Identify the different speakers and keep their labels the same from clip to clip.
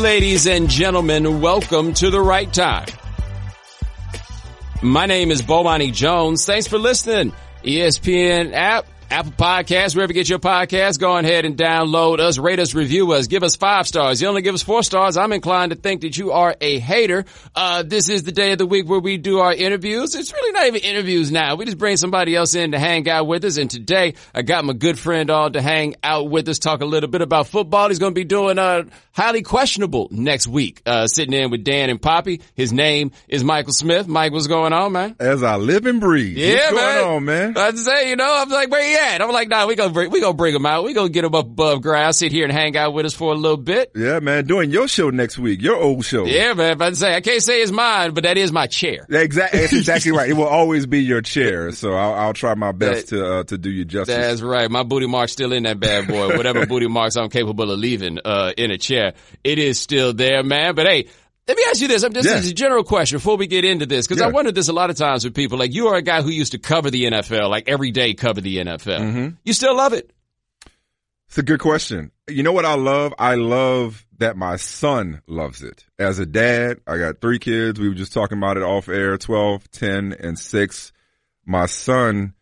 Speaker 1: Ladies and gentlemen, welcome to The Right Time. My name is Bomani Jones. Thanks for listening. ESPN app, Apple Podcasts, wherever you get your podcasts, go ahead and download us, rate us, review us, give us 5 stars. You only give us 4 stars, I'm inclined to think that you are a hater. This is the day of the week where we do our interviews. It's really not even interviews now. We just bring somebody else in to hang out with us. And today, I got my good friend on to hang out with us, talk a little bit about football. He's going to be doing highly questionable next week, sitting in with Dan and Poppy. His name is Michael Smith. Mike, what's going on, man?
Speaker 2: As I live and breathe.
Speaker 1: Yeah,
Speaker 2: what's going on, man?
Speaker 1: I'd say, I'm like, where he at? I'm like, nah, we gonna bring him out. We gonna get him up above ground, sit here and hang out with us for a little bit.
Speaker 2: Yeah, man, doing your show next week, your old show.
Speaker 1: Yeah, man, I'd say, I can't say it's mine, but that is my chair.
Speaker 2: Exactly, that's exactly right. It will always be your chair, so I'll try my best to do you justice.
Speaker 1: That's right. My booty mark's still in that bad boy. Whatever booty marks I'm capable of leaving, in a chair, it is still there, man. But hey, let me ask you this. This is a general question before we get into this, because I wonder this a lot of times with people. Like, you are a guy who used to cover the NFL, like every day cover the NFL. Mm-hmm. You still love it?
Speaker 2: It's a good question. You know what I love? I love that my son loves it. As a dad, I got 3 kids. We were just talking about it off air, 12, 10, and 6. My son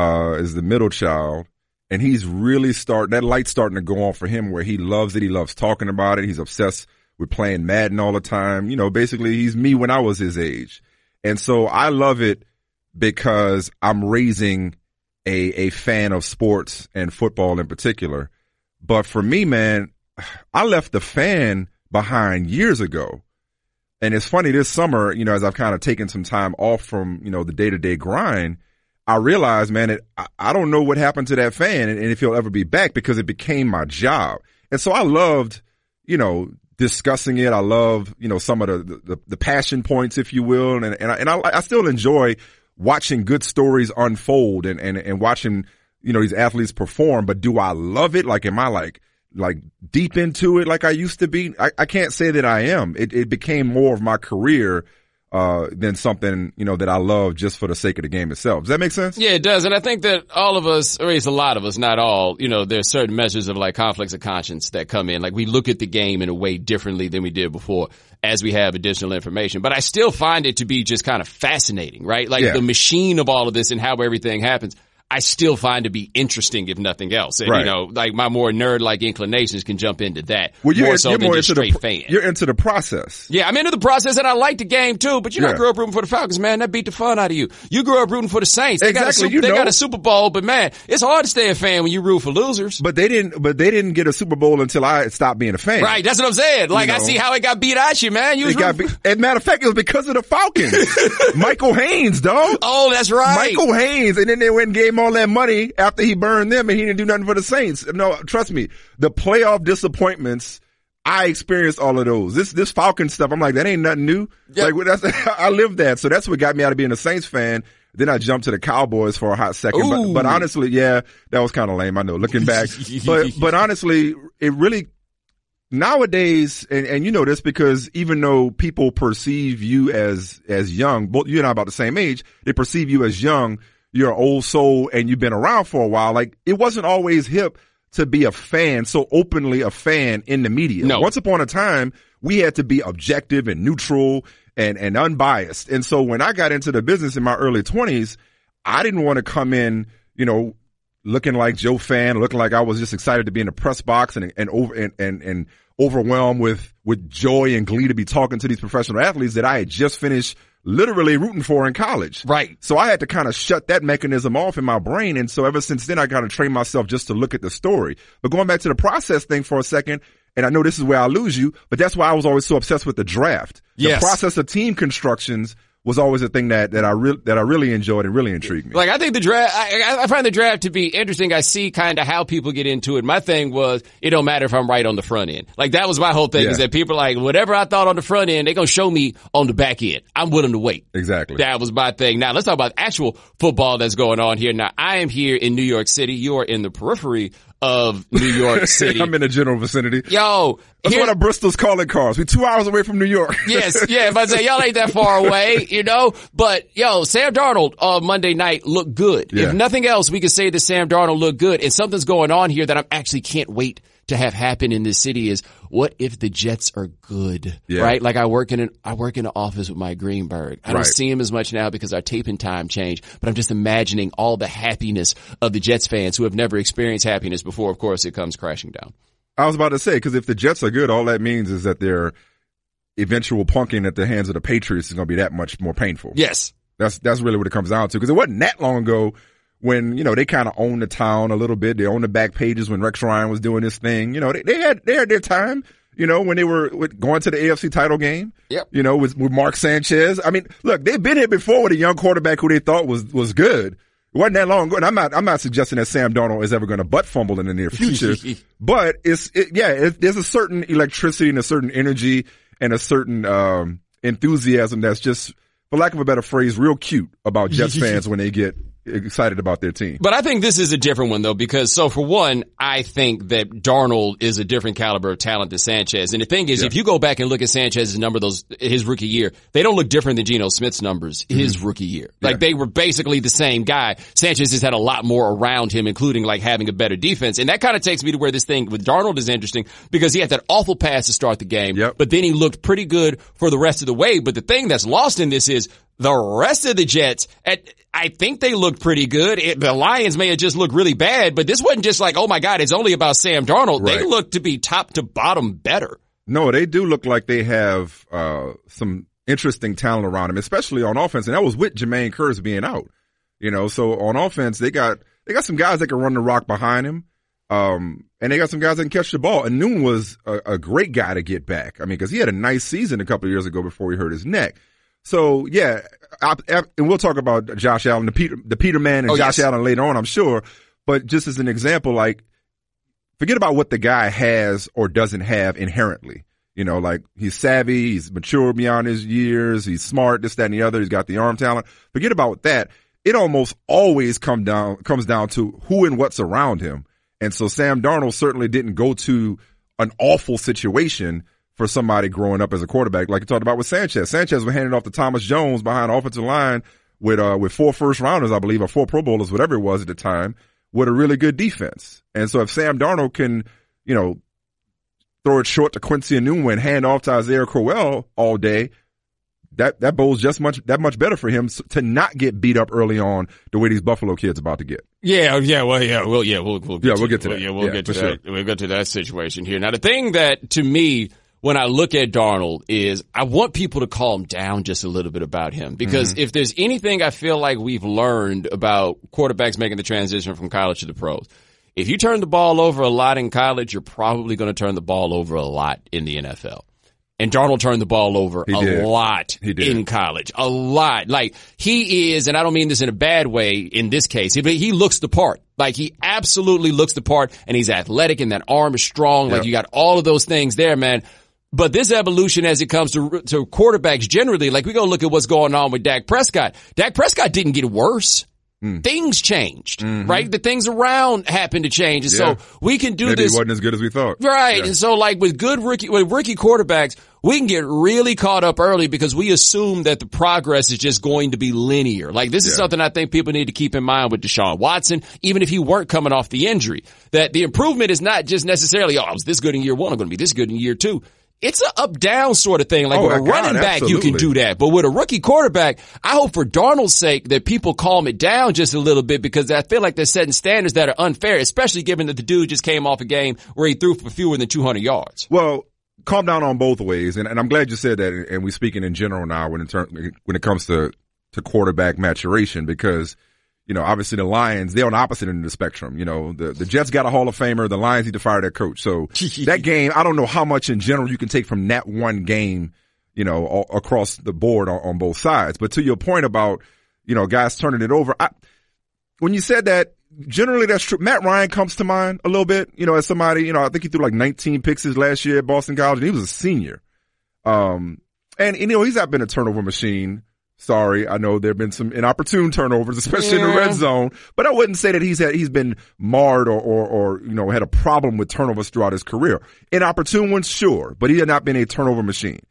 Speaker 2: is the middle child, and he's really that light's starting to go on for him where he loves it. He loves talking about it. He's obsessed with playing Madden all the time. Basically he's me when I was his age. And so I love it because I'm raising a fan of sports and football in particular. But for me, man, I left the fan behind years ago. And it's funny, this summer, as I've kind of taken some time off from, the day-to-day grind, I realized, man, that I don't know what happened to that fan and if he'll ever be back, because it became my job. And so I loved, discussing it. I love, some of the passion points, if you will. And I still enjoy watching good stories unfold and watching, these athletes perform. But do I love it? Like, am I like deep into it like I used to be? I can't say that I am. It became more of my career than something, that I love just for the sake of the game itself. Does that make sense?
Speaker 1: Yeah, it does. And I think that all of us, or at least a lot of us, not all, there's certain measures of like conflicts of conscience that come in. Like, we look at the game in a way differently than we did before as we have additional information. But I still find it to be just kind of fascinating, right? Like, the machine of all of this and how everything happens, I still find to be interesting, if nothing else. And,
Speaker 2: right.
Speaker 1: Like my more nerd-like inclinations can jump into that.
Speaker 2: Well,
Speaker 1: more so than just straight fan.
Speaker 2: You're into the process.
Speaker 1: Yeah, I'm into the process, and I like the game too. But I grew up rooting for the Falcons, man. That beat the fun out of you. You grew up rooting for the Saints. They got a Super Bowl, but man, it's hard to stay a fan when you root for losers.
Speaker 2: But they didn't get a Super Bowl until I stopped being a fan.
Speaker 1: Right, that's what I'm saying. Like, I see how it got beat at you, man.
Speaker 2: As a matter of fact, it was because of the Falcons. Michael Haynes, dog.
Speaker 1: Oh, that's right.
Speaker 2: Michael Haynes, and then they went and gave him all that money after he burned them, and he didn't do nothing for the Saints. No, trust me, the playoff disappointments, I experienced all of those. This Falcon stuff, I'm like, that ain't nothing new. Yep. Like, I lived that. So that's what got me out of being a Saints fan. Then I jumped to the Cowboys for a hot second. But honestly, that was kind of lame. I know, looking back. but honestly, it really, nowadays, and you know this because even though people perceive you as young, both you and I are about the same age, they perceive you as young. You're an old soul and you've been around for a while. Like, it wasn't always hip to be a fan, so openly a fan in the media.
Speaker 1: No.
Speaker 2: Once upon a time, we had to be objective and neutral and unbiased. And so when I got into the business in my early 20s, I didn't want to come in, looking like Joe Fan, looking like I was just excited to be in the press box and overwhelmed with joy and glee to be talking to these professional athletes that I had just finished literally rooting for in college.
Speaker 1: Right.
Speaker 2: So I had to kind of shut that mechanism off in my brain. And so ever since then, I kind of trained myself just to look at the story. But going back to the process thing for a second, and I know this is where I lose you, but that's why I was always so obsessed with the draft.
Speaker 1: Yes.
Speaker 2: The process of team constructions was always a thing that I really enjoyed and really intrigued me.
Speaker 1: Like, I think the draft, I find the draft to be interesting. I see kind of how people get into it. My thing was, it don't matter if I'm right on the front end. Like, that was my whole thing, is that people are like, whatever I thought on the front end, they're going to show me on the back end. I'm willing to wait.
Speaker 2: Exactly.
Speaker 1: That was my thing. Now, let's talk about actual football that's going on here. Now, I am here in New York City. You are in the periphery of New York City.
Speaker 2: I'm in the general vicinity.
Speaker 1: Yo.
Speaker 2: That's one of Bristol's calling cars. We're 2 hours away from New York.
Speaker 1: Yes, yeah. If I say y'all ain't that far away, But Sam Darnold on Monday night looked good.
Speaker 2: Yeah.
Speaker 1: If nothing else, we could say that Sam Darnold looked good. And something's going on here that I actually can't wait to have happen in this city is what if the Jets are good,
Speaker 2: Yeah.
Speaker 1: right? Like I work in an office with Mike Greenberg. I don't see him as much now because our taping time changed, but I'm just imagining all the happiness of the Jets fans who have never experienced happiness before. Of course, it comes crashing down.
Speaker 2: I was about to say, because if the Jets are good, all that means is that their eventual punking at the hands of the Patriots is going to be that much more painful.
Speaker 1: Yes.
Speaker 2: That's really what it comes down to. Because it wasn't that long ago when, they kind of owned the town a little bit. They owned the back pages when Rex Ryan was doing this thing. They had their time, when they were going to the AFC title game.
Speaker 1: Yep.
Speaker 2: With Mark Sanchez. I mean, look, they've been here before with a young quarterback who they thought was good. It wasn't that long ago. And I'm not suggesting that Sam Darnold is ever going to butt fumble in the near future. But there's a certain electricity and a certain energy and a certain enthusiasm that's just, for lack of a better phrase, real cute about Jets fans when they get excited about their team.
Speaker 1: But I think this is a different one though, because for one, I think that Darnold is a different caliber of talent than Sanchez. And the thing is, if you go back and look at Sanchez's number, his rookie year, they don't look different than Geno Smith's numbers his rookie year. Like they were basically the same guy. Sanchez just had a lot more around him, including like having a better defense. And that kind of takes me to where this thing with Darnold is interesting, because he had that awful pass to start the game, but then he looked pretty good for the rest of the way. But the thing that's lost in this is the rest of the Jets, I think they looked pretty good. The Lions may have just looked really bad, but this wasn't just like, oh my God, it's only about Sam Darnold. Right. They look to be top to bottom better.
Speaker 2: No, they do look like they have some interesting talent around them, especially on offense. And that was with Jermaine Kearse being out. So on offense, they got some guys that can run the rock behind him. And they got some guys that can catch the ball. And Noon was a great guy to get back. I mean, because he had a nice season a couple of years ago before he hurt his neck. So yeah, and we'll talk about Josh Allen, the Peterman and Josh Allen later on, I'm sure. But just as an example, like, forget about what the guy has or doesn't have inherently. Like he's savvy, he's mature beyond his years, he's smart, this, that, and the other. He's got the arm talent. Forget about that. It almost always comes down to who and what's around him. And so Sam Darnold certainly didn't go to an awful situation for somebody growing up as a quarterback, like you talked about with Sanchez. Sanchez was handing off to Thomas Jones behind the offensive line with 4 first rounders, I believe, or 4 Pro Bowlers, whatever it was at the time, with a really good defense. And so if Sam Darnold can, throw it short to Quincy Enunwa and hand off to Isaiah Crowell all day, that bodes that much better for him to not get beat up early on the way these Buffalo kids about to get.
Speaker 1: We'll get to
Speaker 2: that.
Speaker 1: We'll get to that situation here. Now, the thing that to me, when I look at Darnold, is I want people to calm down just a little bit about him, because if there's anything I feel like we've learned about quarterbacks making the transition from college to the pros, if you turn the ball over a lot in college, you're probably going to turn the ball over a lot in the NFL. And Darnold turned the ball over a lot in college. A lot. Like, he is, and I don't mean this in a bad way in this case, but he looks the part. Like, he absolutely looks the part, and he's athletic, and that arm is strong. Like, you got all of those things there, man. But this evolution as it comes to quarterbacks generally, like we go look at what's going on with Dak Prescott. Dak Prescott didn't get worse. Things changed, right? The things around happened to change. And so we can do
Speaker 2: Maybe
Speaker 1: this.
Speaker 2: It wasn't as good as we thought.
Speaker 1: Right.
Speaker 2: Yeah.
Speaker 1: And so like with rookie quarterbacks, we can get really caught up early because we assume that the progress is just going to be linear. Like this is something I think people need to keep in mind with Deshaun Watson, even if he weren't coming off the injury, that the improvement is not just necessarily, I was this good in year 1, I'm going to be this good in year 2. It's an up-down sort of thing. Like with a running back, you can do that. But with a rookie quarterback, I hope for Darnold's sake that people calm it down just a little bit, because I feel like they're setting standards that are unfair, especially given that the dude just came off a game where he threw for fewer than 200 yards.
Speaker 2: Well, calm down on both ways. And I'm glad you said that. And we're speaking in general now when it comes to quarterback maturation, because obviously the Lions, they're on the opposite end of the spectrum. The Jets got a Hall of Famer. The Lions need to fire their coach. So that game, I don't know how much in general you can take from that one game, across the board on both sides. But to your point about, guys turning it over, when you said that, generally that's true. Matt Ryan comes to mind a little bit, as somebody, I think he threw like 19 picks his last year at Boston College, and he was a senior. And he's not been a turnover machine. Sorry, I know there have been some inopportune turnovers, especially in the red zone, but I wouldn't say that he's been marred or had a problem with turnovers throughout his career. Inopportune ones, sure, but he had not been a turnover machine.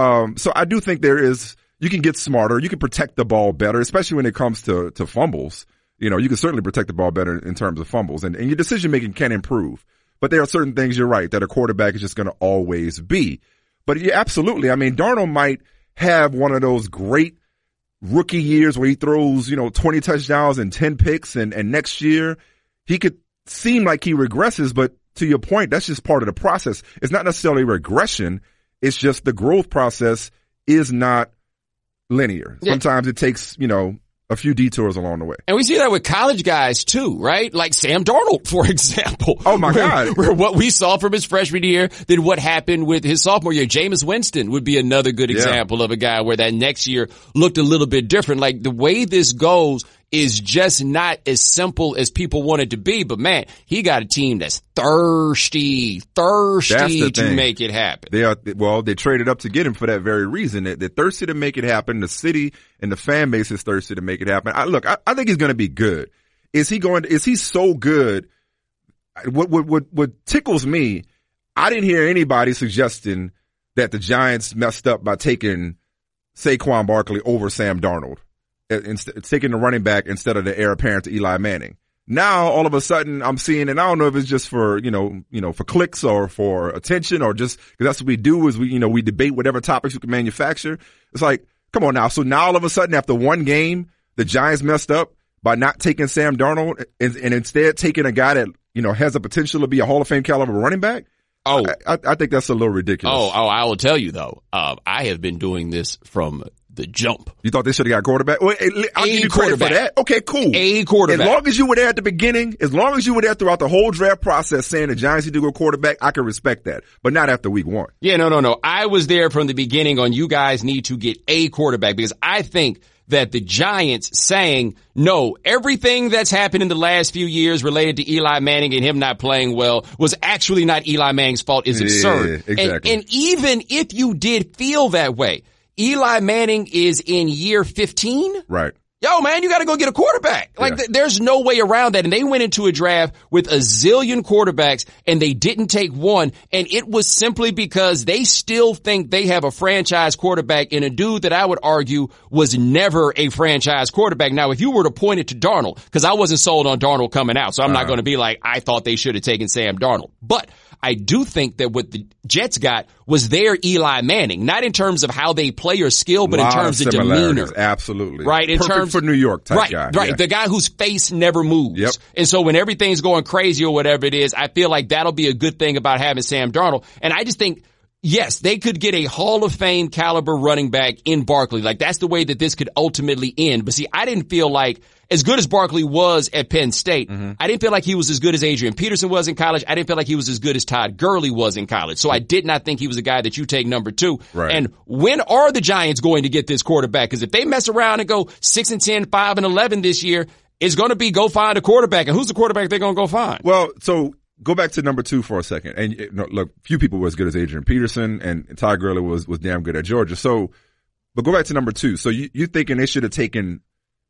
Speaker 2: So I do think you can get smarter, you can protect the ball better, especially when it comes to fumbles. You can certainly protect the ball better in terms of fumbles, and your decision making can improve. But there are certain things, you're right, that a quarterback is just going to always be. But yeah, absolutely. I mean, Darnold might have one of those great rookie years where he throws, 20 touchdowns and 10 picks, and next year he could seem like he regresses, but to your point, that's just part of the process. It's not necessarily regression. It's just the growth process is not linear. Yeah. Sometimes it takes, a few detours along the way.
Speaker 1: And we see that with college guys too, right? Like Sam Darnold, for example.
Speaker 2: Oh my God.
Speaker 1: Where what we saw from his freshman year, then what happened with his sophomore year. Jameis Winston would be another good example of a guy where that next year looked a little bit different. Like the way this goes is just not as simple as people want it to be. But man, he got a team that's thirsty to make it happen.
Speaker 2: They traded up to get him for that very reason. They're thirsty to make it happen. The city and the fan base is thirsty to make it happen. I think he's going to be good. Is he so good? What tickles me, I didn't hear anybody suggesting that the Giants messed up by taking Saquon Barkley over Sam Darnold. Taking the running back instead of the heir apparent to Eli Manning. Now, all of a sudden, I'm seeing, and I don't know if it's just for, for clicks or for attention or just, because that's what we do is we debate whatever topics we can manufacture. It's like, come on now. So now all of a sudden, after one game, the Giants messed up by not taking Sam Darnold and instead taking a guy that, has the potential to be a Hall of Fame caliber running back. Oh, I think that's a little ridiculous.
Speaker 1: Oh, I will tell you though, I have been doing this from the jump.
Speaker 2: You thought they should have got a quarterback? Well, I'll give you credit for that. Okay, cool.
Speaker 1: A quarterback.
Speaker 2: As long as you were there at the beginning, as long as you were there throughout the whole draft process saying the Giants need to go quarterback, I can respect that. But not after week one.
Speaker 1: Yeah, no. I was there from the beginning on you guys need to get a quarterback because I think that the Giants saying, no, everything that's happened in the last few years related to Eli Manning and him not playing well was actually not Eli Manning's fault is absurd.
Speaker 2: Yeah, exactly.
Speaker 1: And even if you did feel that way, Eli Manning is in year 15.
Speaker 2: Right.
Speaker 1: Yo, man, you got to go get a quarterback. Like, there's no way around that. And they went into a draft with a zillion quarterbacks and they didn't take one. And it was simply because they still think they have a franchise quarterback in a dude that I would argue was never a franchise quarterback. Now, if you were to point it to Darnold, because I wasn't sold on Darnold coming out, so I'm not going to be like, I thought they should have taken Sam Darnold. But I do think that what the Jets got was their Eli Manning, not in terms of how they play or skill, but in terms of demeanor.
Speaker 2: Absolutely.
Speaker 1: Right. In
Speaker 2: Perfect
Speaker 1: terms
Speaker 2: for New York type guy.
Speaker 1: Right.
Speaker 2: Yeah.
Speaker 1: The guy whose face never moves.
Speaker 2: Yep.
Speaker 1: And so when everything's going crazy or whatever it is, I feel like that'll be a good thing about having Sam Darnold. And I just think, yes, they could get a Hall of Fame caliber running back in Barkley. Like that's the way that this could ultimately end. But see, I didn't feel like as good as Barkley was at Penn State, I didn't feel like he was as good as Adrian Peterson was in college. I didn't feel like he was as good as Todd Gurley was in college. So I did not think he was a guy that you take number 2.
Speaker 2: Right.
Speaker 1: And when are the Giants going to get this quarterback? Because if they mess around and go 6-10, 5-11 this year, it's going to be go find a quarterback. And who's the quarterback they're going to go find?
Speaker 2: Well, so go back to number 2 for a second. And look, few people were as good as Adrian Peterson and Todd Gurley was damn good at Georgia. So, but go back to number 2. So you thinking they should have taken,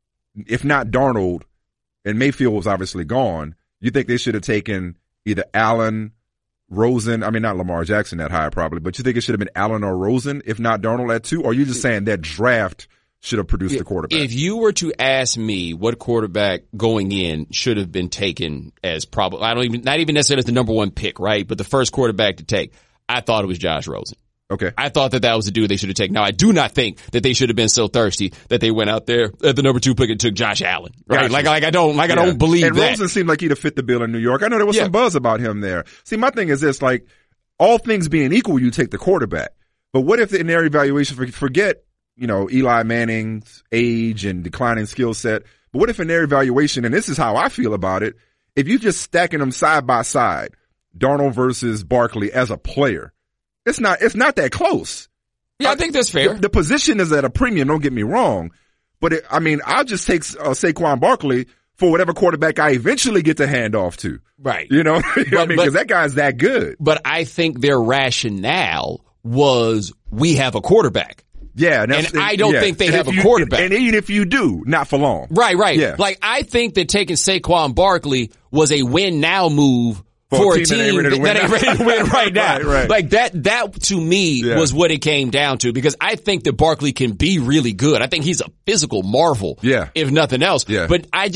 Speaker 2: if not Darnold, and Mayfield was obviously gone, you think they should have taken either Allen, Rosen, not Lamar Jackson that high probably, but you think it should have been Allen or Rosen, if not Darnold at 2? Or are you just saying that draft should have produced the quarterback?
Speaker 1: If you were to ask me what quarterback going in should have been taken as probably, not even necessarily as the number 1 pick, right? But the first quarterback to take, I thought it was Josh Rosen.
Speaker 2: Okay.
Speaker 1: I thought that was the dude they should have taken. Now, I do not think that they should have been so thirsty that they went out there at the number 2 pick and took Josh Allen. Right?
Speaker 2: Gotcha.
Speaker 1: I don't believe
Speaker 2: and
Speaker 1: that.
Speaker 2: Rosen seemed like he'd have fit the bill in New York. I know there was some buzz about him there. See, my thing is this, like, all things being equal, you take the quarterback. But what if in their evaluation, forget, Eli Manning's age and declining skill set, but what if in their evaluation, and this is how I feel about it, if you're just stacking them side by side, Darnold versus Barkley as a player, it's not that close.
Speaker 1: Yeah, I think that's fair.
Speaker 2: The position is at a premium, don't get me wrong. But I'll just take Saquon Barkley for whatever quarterback I eventually get to hand off to.
Speaker 1: Right.
Speaker 2: Because that guy's that good.
Speaker 1: But I think their rationale was we have a quarterback.
Speaker 2: Yeah.
Speaker 1: And I don't think they have a quarterback.
Speaker 2: And even if you do, not for long.
Speaker 1: Right.
Speaker 2: Yeah.
Speaker 1: Like, I think that taking Saquon Barkley was a win now move for a team that ain't ready to win right now.
Speaker 2: Right.
Speaker 1: Like that to me was what it came down to, because I think that Barkley can be really good. I think he's a physical marvel.
Speaker 2: Yeah.
Speaker 1: If nothing else.
Speaker 2: Yeah.
Speaker 1: But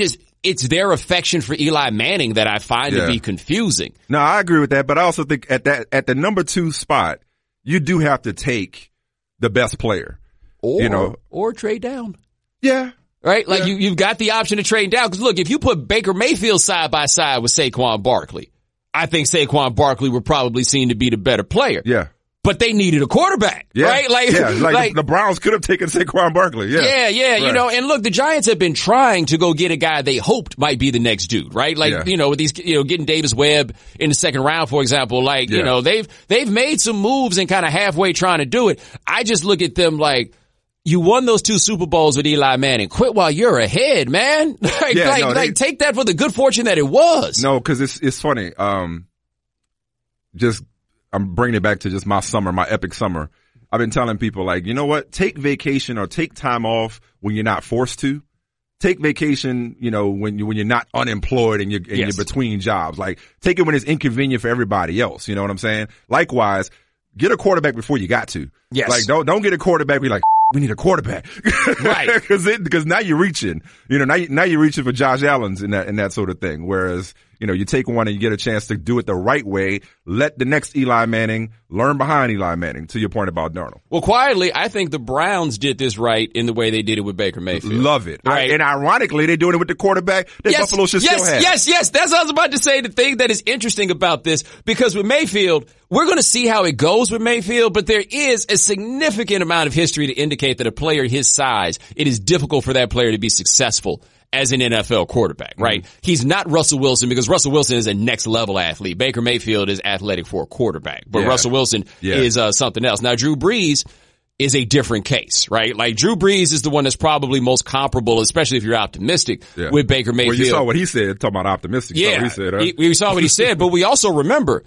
Speaker 1: it's their affection for Eli Manning that I find to be confusing.
Speaker 2: No, I agree with that, but I also think at the number 2 spot, you do have to take the best player.
Speaker 1: Or trade down.
Speaker 2: Yeah.
Speaker 1: Right? Like you've got the option to trade down. Cause look, if you put Baker Mayfield side by side with Saquon Barkley, I think Saquon Barkley would probably seem to be the better player.
Speaker 2: Yeah.
Speaker 1: But they needed a quarterback, right?
Speaker 2: Like the Browns could have taken Saquon Barkley. Yeah.
Speaker 1: Yeah. Right. And look, the Giants have been trying to go get a guy they hoped might be the next dude, right? With these, getting Davis Webb in the second round, for example, they've made some moves and kind of halfway trying to do it. I just look at them like, you won those 2 Super Bowls with Eli Manning. Quit while you're ahead, man. Take that for the good fortune that it was.
Speaker 2: No, cause it's funny. I'm bringing it back to just my summer, my epic summer. I've been telling people like, you know what? Take vacation or take time off when you're not forced to. Take vacation, when you're not unemployed and you're between jobs. Like take it when it's inconvenient for everybody else. You know what I'm saying? Likewise, get a quarterback before you got to.
Speaker 1: Yes.
Speaker 2: Like don't get a quarterback. Be like, we need a quarterback.
Speaker 1: Right.
Speaker 2: Because now you're reaching, now you're reaching for Josh Allen's in that sort of thing. Whereas, you take one and you get a chance to do it the right way. Let the next Eli Manning learn behind Eli Manning, to your point about Darnold.
Speaker 1: Well, quietly, I think the Browns did this right in the way they did it with Baker Mayfield.
Speaker 2: Love it.
Speaker 1: Right.
Speaker 2: And ironically, they're doing it with the quarterback that Buffalo should still have.
Speaker 1: Yes. That's what I was about to say. The thing that is interesting about this, because with Mayfield, we're going to see how it goes with Mayfield, but there is a significant amount of history to indicate that a player his size, it is difficult for that player to be successful as an NFL quarterback, right? Mm-hmm. He's not Russell Wilson because Russell Wilson is a next level athlete. Baker Mayfield is athletic for a quarterback, but Russell Wilson is something else. Now, Drew Brees is a different case, right? Like Drew Brees is the one that's probably most comparable, especially if you're optimistic with Baker Mayfield.
Speaker 2: Well, you saw what he said, talking about optimistic.
Speaker 1: Yeah,
Speaker 2: he said,
Speaker 1: we saw what he said, but we also remember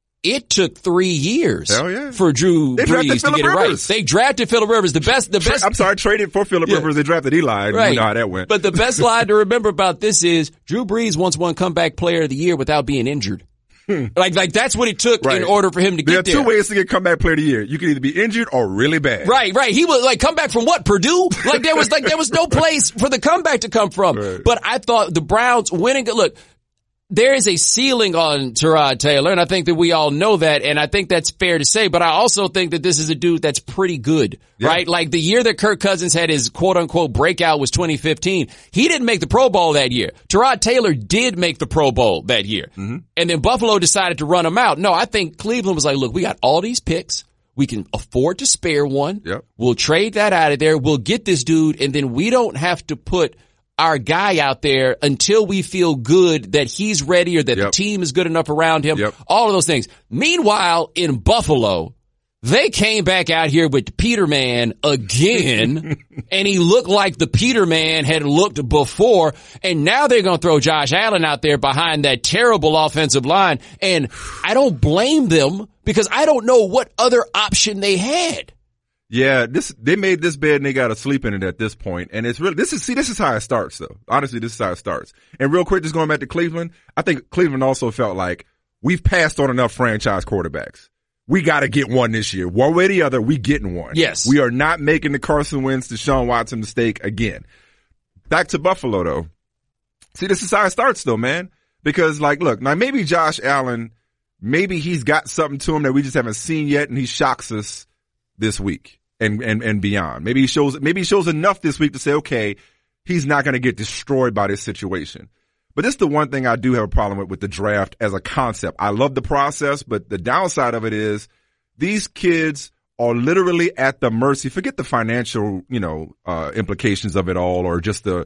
Speaker 1: it took 3 years for Drew Brees to get it right. They drafted Phillip Rivers. The best.
Speaker 2: I'm sorry, traded for Phillip Rivers. They drafted Eli.
Speaker 1: Right.
Speaker 2: You know how that went.
Speaker 1: But the best line to remember about this is Drew Brees once won comeback player of the year without being injured. Like that's what it took in order for him to get there.
Speaker 2: There are 2 ways to get comeback player of the year. You can either be injured or really bad.
Speaker 1: Right. He was like come back from what? Purdue? There was no place for the comeback to come from. Right. But I thought the Browns winning. Look, there is a ceiling on Tyrod Taylor, and I think that we all know that, and I think that's fair to say, but I also think that this is a dude that's pretty good, right? Like the year that Kirk Cousins had his quote-unquote breakout was 2015. He didn't make the Pro Bowl that year. Tyrod Taylor did make the Pro Bowl that year. Mm-hmm. And then Buffalo decided to run him out. No, I think Cleveland was like, look, we got all these picks. We can afford to spare one.
Speaker 2: Yep.
Speaker 1: We'll trade that out of there. We'll get this dude, and then we don't have to put our guy out there until we feel good that he's ready or that the team is good enough around him. All of those things. Meanwhile, in Buffalo, they came back out here with Peterman again, and he looked like the Peterman had looked before, and now they're going to throw Josh Allen out there behind that terrible offensive line, and I don't blame them because I don't know what other option they had.
Speaker 2: Yeah, they made this bed and they got to sleep in it at this point. And it's really, this is how it starts though. Honestly, this is how it starts. And real quick, just going back to Cleveland, I think Cleveland also felt like we've passed on enough franchise quarterbacks. We got to get one this year. One way or the other, we getting one.
Speaker 1: Yes.
Speaker 2: We are not making the Carson Wentz, Deshaun Watson mistake again. Back to Buffalo though. See, this is how it starts though, man. Because like, look, now maybe Josh Allen, maybe he's got something to him that we just haven't seen yet and he shocks us this week. And beyond. Maybe he shows enough this week to say, okay, he's not going to get destroyed by this situation. But this is the one thing I do have a problem with the draft as a concept. I love the process, but the downside of it is these kids are literally at the mercy. Forget the financial, implications of it all or just the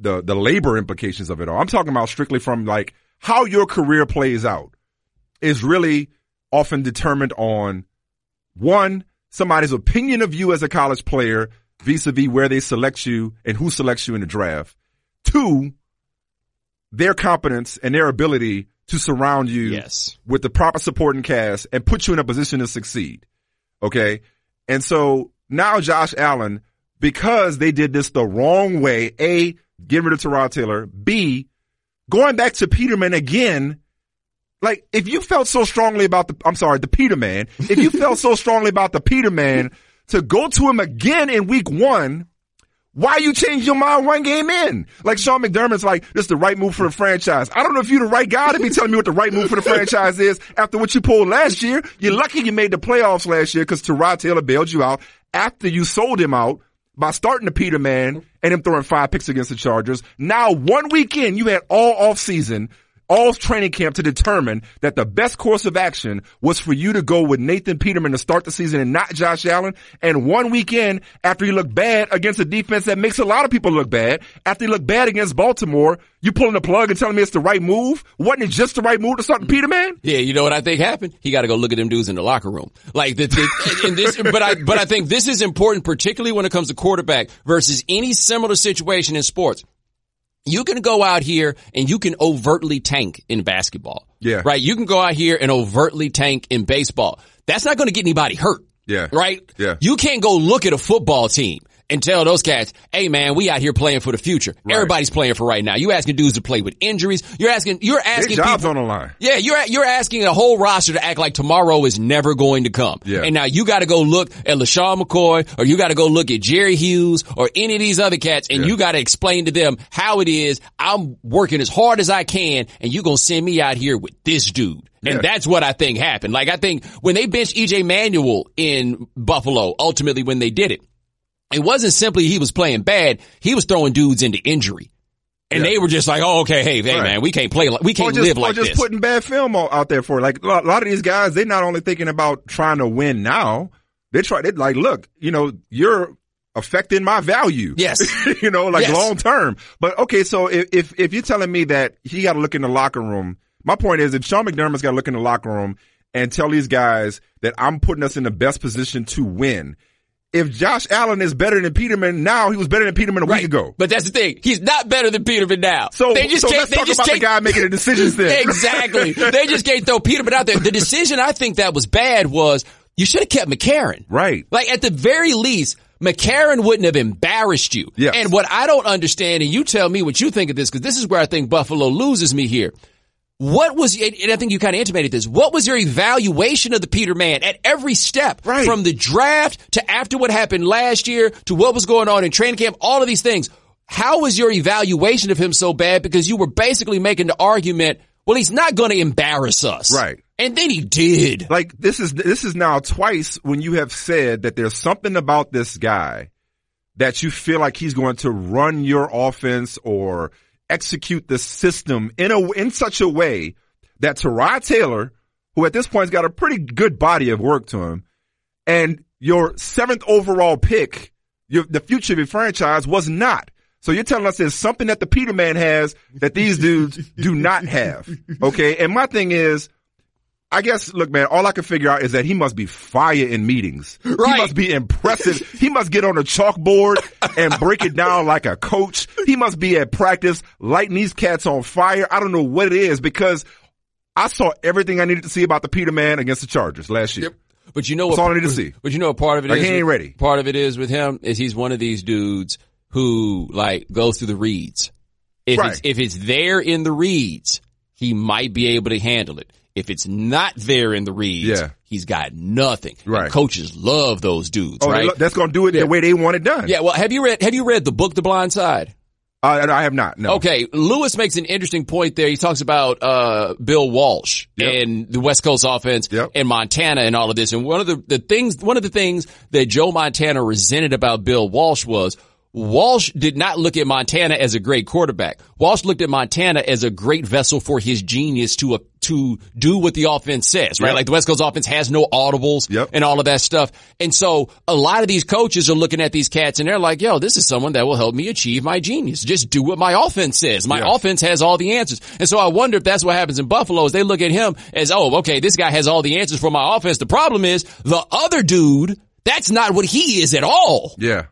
Speaker 2: labor implications of it all. I'm talking about strictly from like how your career plays out is really often determined on one, somebody's opinion of you as a college player vis-a-vis where they select you and who selects you in the draft. 2, their competence and their ability to surround you with the proper supporting cast and put you in a position to succeed. Okay. And so now Josh Allen, because they did this the wrong way, A, getting rid of Tyrod Taylor, B, going back to Peterman again. Like, if you felt so strongly about the Peterman, if you felt so strongly about the Peterman to go to him again in week 1, Why you change your mind one game in? Like Sean McDermott's like, this is the right move for the franchise. I don't know if you're the right guy to be telling me what the right move for the franchise is after what you pulled last year. You're lucky you made the playoffs last year because Tyrod Taylor bailed you out after you sold him out by starting the Peterman and him throwing 5 picks against the Chargers. Now, 1 weekend, you had all offseason, all training camp to determine that the best course of action was for you to go with Nathan Peterman to start the season and not Josh Allen. And 1 weekend after you look bad against a defense that makes a lot of people look bad, after you look bad against Baltimore, you pulling the plug and telling me it's the right move? Wasn't it just the right move to start the Peterman?
Speaker 1: Yeah, you know what I think happened? He got to go look at them dudes in the locker room. Like but I think this is important, particularly when it comes to quarterback versus any similar situation in sports. You can go out here and you can overtly tank in basketball.
Speaker 2: Yeah.
Speaker 1: Right? You can go out here and overtly tank in baseball. That's not going to get anybody hurt.
Speaker 2: Yeah.
Speaker 1: Right?
Speaker 2: Yeah.
Speaker 1: You can't go look at a football team and tell those cats, hey man, we out here playing for the future. Right. Everybody's playing for right now. You asking dudes to play with injuries. You're asking
Speaker 2: their jobs
Speaker 1: people
Speaker 2: on the line.
Speaker 1: Yeah, you're asking a whole roster to act like tomorrow is never going to come.
Speaker 2: Yeah.
Speaker 1: And now you got to go look at LaShawn McCoy, or you got to go look at Jerry Hughes or any of these other cats, and you got to explain to them how it is. I'm working as hard as I can, and you gonna send me out here with this dude. And that's what I think happened. Like, I think when they benched EJ Manuel in Buffalo, ultimately when they did it, it wasn't simply he was playing bad. He was throwing dudes into injury. And they were just like, oh, okay, hey man, we can't play, we can't live like this.
Speaker 2: Or just putting bad film out there for it. Like, a lot of these guys, they're not only thinking about trying to win now, they're like, look, you're affecting my value.
Speaker 1: Yes.
Speaker 2: Long term. But okay, so if you're telling me that he got to look in the locker room, my point is if Sean McDermott's got to look in the locker room and tell these guys that I'm putting us in the best position to win. If Josh Allen is better than Peterman now, he was better than Peterman a week ago.
Speaker 1: But that's the thing. He's not better than Peterman now.
Speaker 2: So let's talk about the guy making the decisions then.
Speaker 1: Exactly. They just can't throw Peterman out there. The decision I think that was bad was you should have kept McCarron.
Speaker 2: Right.
Speaker 1: Like, at the very least, McCarron wouldn't have embarrassed you.
Speaker 2: Yes.
Speaker 1: And what I don't understand, and you tell me what you think of this, because this is where I think Buffalo loses me here. What was, and I think you kind of intimated this, what was your evaluation of the Peterman at every step?
Speaker 2: Right.
Speaker 1: From the draft to after what happened last year to what was going on in training camp, all of these things. How was your evaluation of him so bad? Because you were basically making the argument, well, he's not going to embarrass us.
Speaker 2: Right.
Speaker 1: And then he did.
Speaker 2: Like, this is now twice when you have said that there's something about this guy that you feel like he's going to run your offense or execute the system in such a way that Tyrod Taylor, who at this point has got a pretty good body of work to him, and your 7th overall pick, the future of your franchise, was not. So you're telling us there's something that the Peterman has that these dudes do not have. Okay. And my thing is, I guess, look, man, all I can figure out is that he must be fire in meetings.
Speaker 1: Right.
Speaker 2: He must be impressive. He must get on a chalkboard and break it down like a coach. He must be at practice lighting these cats on fire. I don't know what it is, because I saw everything I needed to see about the Peterman against the Chargers last year.
Speaker 1: Yep. But you know
Speaker 2: that's all I need to see.
Speaker 1: But you know what part of it is?
Speaker 2: He ain't ready.
Speaker 1: Part of it is with him is he's one of these dudes who goes through the reads. If it's there in the reads, he might be able to handle it. If it's not there in the reads, he's got nothing.
Speaker 2: Right.
Speaker 1: And coaches love those dudes, right?
Speaker 2: That's going to do it the way they want it done.
Speaker 1: Yeah. Well, have you read the book, The Blind Side?
Speaker 2: I have not. No.
Speaker 1: Okay. Lewis makes an interesting point there. He talks about, Bill Walsh and the West Coast offense and Montana and all of this. And one of the things that Joe Montana resented about Bill Walsh was Walsh did not look at Montana as a great quarterback. Walsh looked at Montana as a great vessel for his genius to do what the offense says, right? Like the West Coast offense has no audibles and all of that stuff. And so a lot of these coaches are looking at these cats and they're like, yo, this is someone that will help me achieve my genius. Just do what my offense says. My offense has all the answers. And so I wonder if that's what happens in Buffalo is they look at him as, oh, okay, this guy has all the answers for my offense. The problem is the other dude, that's not what he is at all.
Speaker 2: Yeah.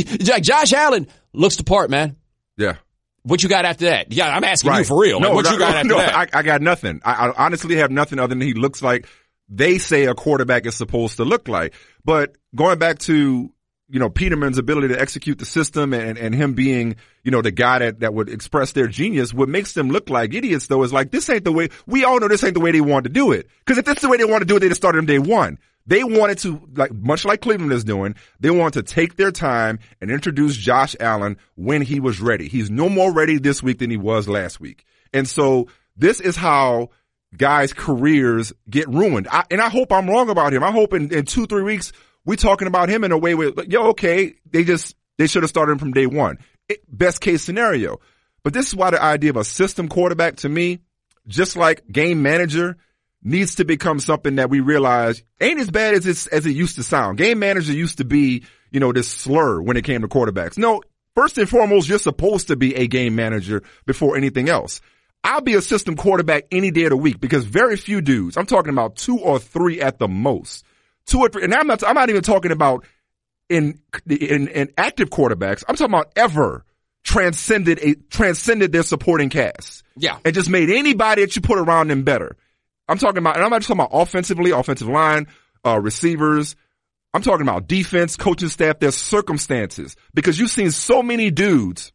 Speaker 1: Josh Allen looks the part, man.
Speaker 2: Yeah.
Speaker 1: What you got after that? Yeah, I'm asking you for real.
Speaker 2: No,
Speaker 1: what you got after that?
Speaker 2: I got nothing. I honestly have nothing other than he looks like they say a quarterback is supposed to look like. But going back to Peterman's ability to execute the system and him being, the guy that would express their genius, what makes them look like idiots though is like, this ain't the way, we all know this ain't the way they want to do it. Cause if that's the way they want to do it, they'd have started them day one. They wanted to, much like Cleveland is doing, they wanted to take their time and introduce Josh Allen when he was ready. He's no more ready this week than he was last week. And so this is how guys' careers get ruined. I hope I'm wrong about him. I hope in 2-3 weeks, we're talking about him in a way where, okay, they should have started him from day one. Best case scenario. But this is why the idea of a system quarterback, to me, just like game manager, needs to become something that we realize ain't as bad as it used to sound. Game manager used to be, this slur when it came to quarterbacks. No, first and foremost, you're supposed to be a game manager before anything else. I'll be a system quarterback any day of the week because very few dudes, I'm talking about 2 or 3 at the most, 2 or 3, and I'm not even talking about in active quarterbacks. I'm talking about ever transcended their supporting cast.
Speaker 1: Yeah.
Speaker 2: And just made anybody that you put around them better. I'm talking about, and I'm not just talking about offensively, offensive line, receivers. I'm talking about defense, coaching staff, their circumstances. Because you've seen so many dudes,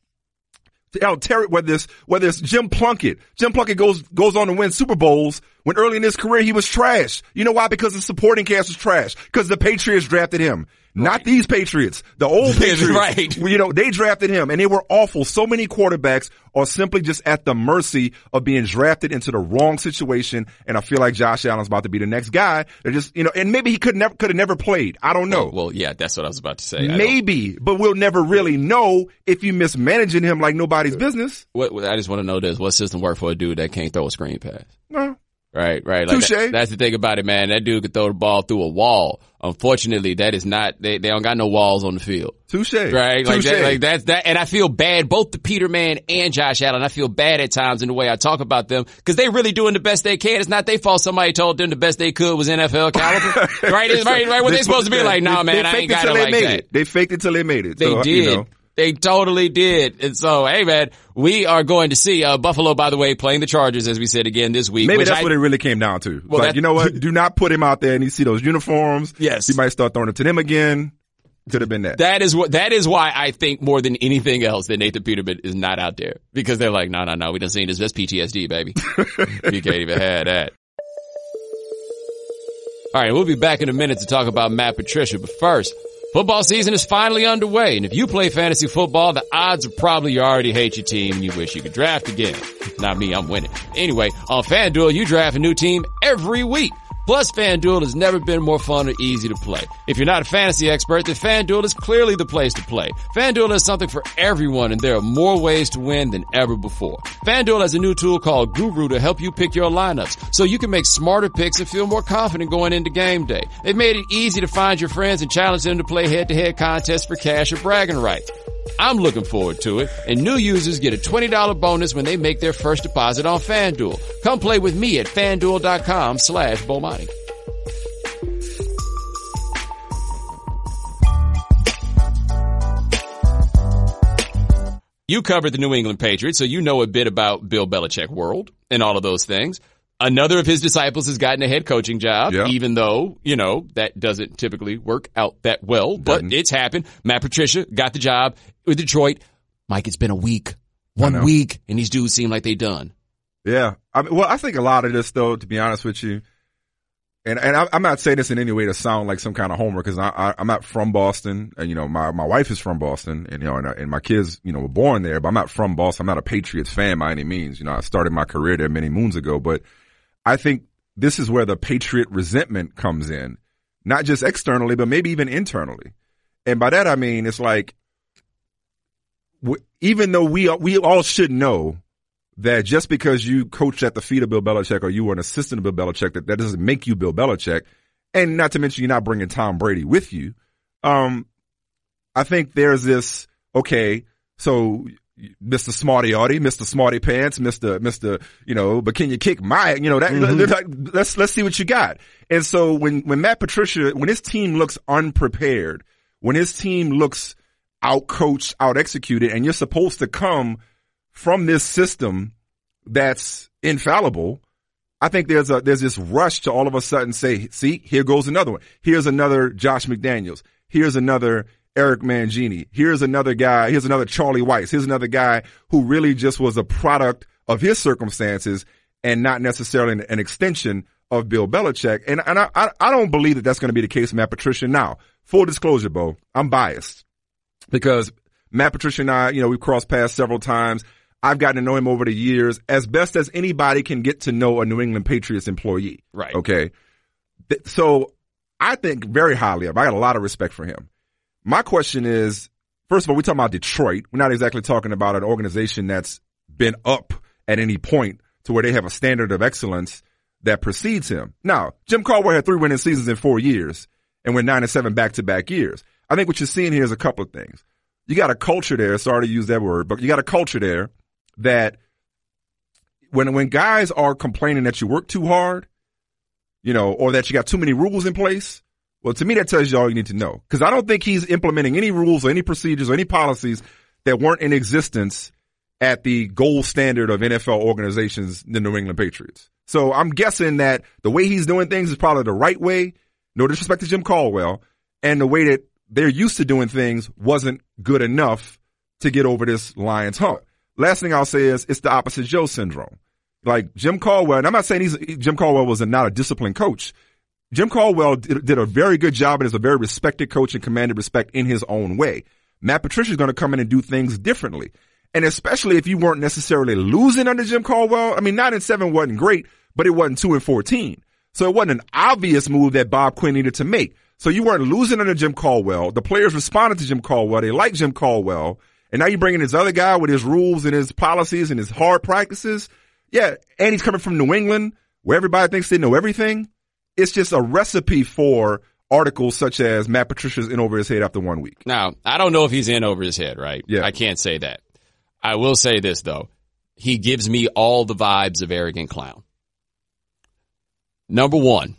Speaker 2: Terry, whether it's Jim Plunkett. Jim Plunkett goes on to win Super Bowls when early in his career he was trash. You know why? Because the supporting cast was trash. Because the Patriots drafted him. Right. Not these Patriots. The old Patriots.
Speaker 1: Right.
Speaker 2: They drafted him and they were awful. So many quarterbacks are simply just at the mercy of being drafted into the wrong situation. And I feel like Josh Allen's about to be the next guy. They're just, and maybe he could have never played. I don't know.
Speaker 1: Well, yeah, that's what I was about to say.
Speaker 2: Maybe, but we'll never really know if you mismanaging him like nobody's business.
Speaker 1: What I just want to know this: what system work for a dude that can't throw a screen pass?
Speaker 2: No.
Speaker 1: Right. Like
Speaker 2: Touché.
Speaker 1: That's the thing about it, man. That dude could throw the ball through a wall. Unfortunately, that is not, they don't got no walls on the field.
Speaker 2: Touché.
Speaker 1: Right?
Speaker 2: Touché.
Speaker 1: That's that. And I feel bad, both the Peterman and Josh Allen. I feel bad at times in the way I talk about them because they really doing the best they can. It's not their fault somebody told them the best they could was NFL caliber. right? What they supposed to be like, nah, man, I ain't got it like that.
Speaker 2: They faked it till they made it.
Speaker 1: They did. They totally did. And so, hey man, we are going to see, Buffalo, by the way, playing the Chargers, as we said again this week.
Speaker 2: Maybe that's what it really came down to. Well, like, you know what? Do not put him out there and you see those uniforms.
Speaker 1: Yes.
Speaker 2: He might start throwing it to them again. Could have been that.
Speaker 1: That is why I think more than anything else that Nathan Peterman is not out there. Because they're like, no, we done seen this. That's PTSD, baby. You can't even have that. All right, we'll be back in a minute to talk about Matt Patricia, but first, football season is finally underway, and if you play fantasy football, the odds are probably you already hate your team and you wish you could draft again. Not me, I'm winning. Anyway, on FanDuel, you draft a new team every week. Plus, FanDuel has never been more fun or easy to play. If you're not a fantasy expert, then FanDuel is clearly the place to play. FanDuel has something for everyone, and there are more ways to win than ever before. FanDuel has a new tool called Guru to help you pick your lineups, so you can make smarter picks and feel more confident going into game day. They've made it easy to find your friends and challenge them to play head-to-head contests for cash or bragging rights. I'm looking forward to it, and new users get a $20 bonus when they make their first deposit on FanDuel. Come play with me at FanDuel.com/Bomani. You covered the New England Patriots, so you know a bit about Bill Belichick world and all of those things. Another of his disciples has gotten a head coaching job, even though, that doesn't typically work out that well, but it's happened. Matt Patricia got the job with Detroit. Mike, it's been a week, 1 week, and these dudes seem like they done.
Speaker 2: Yeah. I think a lot of this, though, to be honest with you, and I'm not saying this in any way to sound like some kind of homer because I'm not from Boston, and my wife is from Boston, and my kids were born there, but I'm not from Boston. I'm not a Patriots fan by any means. I started my career there many moons ago, but I think this is where the Patriot resentment comes in, not just externally, but maybe even internally. And by that, I mean, it's like, even though we all should know that just because you coach at the feet of Bill Belichick or you were an assistant of Bill Belichick, that doesn't make you Bill Belichick. And not to mention you're not bringing Tom Brady with you. I think there's this, okay, so Mr. Smarty Artie, Mr. Smarty Pants, Mr. But can you kick my, let's see what you got. And so when Matt Patricia, when his team looks unprepared, when his team looks out-coached, out-executed, and you're supposed to come from this system that's infallible, I think there's this rush to all of a sudden say, see, here goes another one. Here's another Josh McDaniels. Here's another Eric Mangini. Here's another guy. Here's another Charlie Weis. Here's another guy who really just was a product of his circumstances and not necessarily an extension of Bill Belichick. And I don't believe that that's going to be the case with Matt Patricia. Now, full disclosure, Bo, I'm biased because Matt Patricia and I, we've crossed paths several times. I've gotten to know him over the years as best as anybody can get to know a New England Patriots employee.
Speaker 1: Right.
Speaker 2: Okay. So I think very highly of him. I got a lot of respect for him. My question is, first of all, we're talking about Detroit. We're not exactly talking about an organization that's been up at any point to where they have a standard of excellence that precedes him. Now, Jim Caldwell had 3 winning seasons in 4 years and went 9-7 back-to-back years. I think what you're seeing here is a couple of things. You got a culture there, sorry to use that word, but you got a culture there that when guys are complaining that you work too hard, or that you got too many rules in place, well, to me, that tells you all you need to know. Because I don't think he's implementing any rules or any procedures or any policies that weren't in existence at the gold standard of NFL organizations, the New England Patriots. So I'm guessing that the way he's doing things is probably the right way. No disrespect to Jim Caldwell. And the way that they're used to doing things wasn't good enough to get over this Lions hump. Last thing I'll say is it's the opposite Joe syndrome. Like Jim Caldwell, and I'm not saying Jim Caldwell was not a disciplined coach. Jim Caldwell did a very good job and is a very respected coach and commanded respect in his own way. Matt Patricia is going to come in and do things differently. And especially if you weren't necessarily losing under Jim Caldwell. I mean, 9-7 wasn't great, but it wasn't 2-14. So it wasn't an obvious move that Bob Quinn needed to make. So you weren't losing under Jim Caldwell. The players responded to Jim Caldwell. They liked Jim Caldwell. And now you're bringing this other guy with his rules and his policies and his hard practices. Yeah, and he's coming from New England where everybody thinks they know everything. It's just a recipe for articles such as Matt Patricia's in over his head after 1 week.
Speaker 1: Now, I don't know if he's in over his head, right?
Speaker 2: Yeah.
Speaker 1: I can't say that. I will say this, though. He gives me all the vibes of arrogant clown. Number one.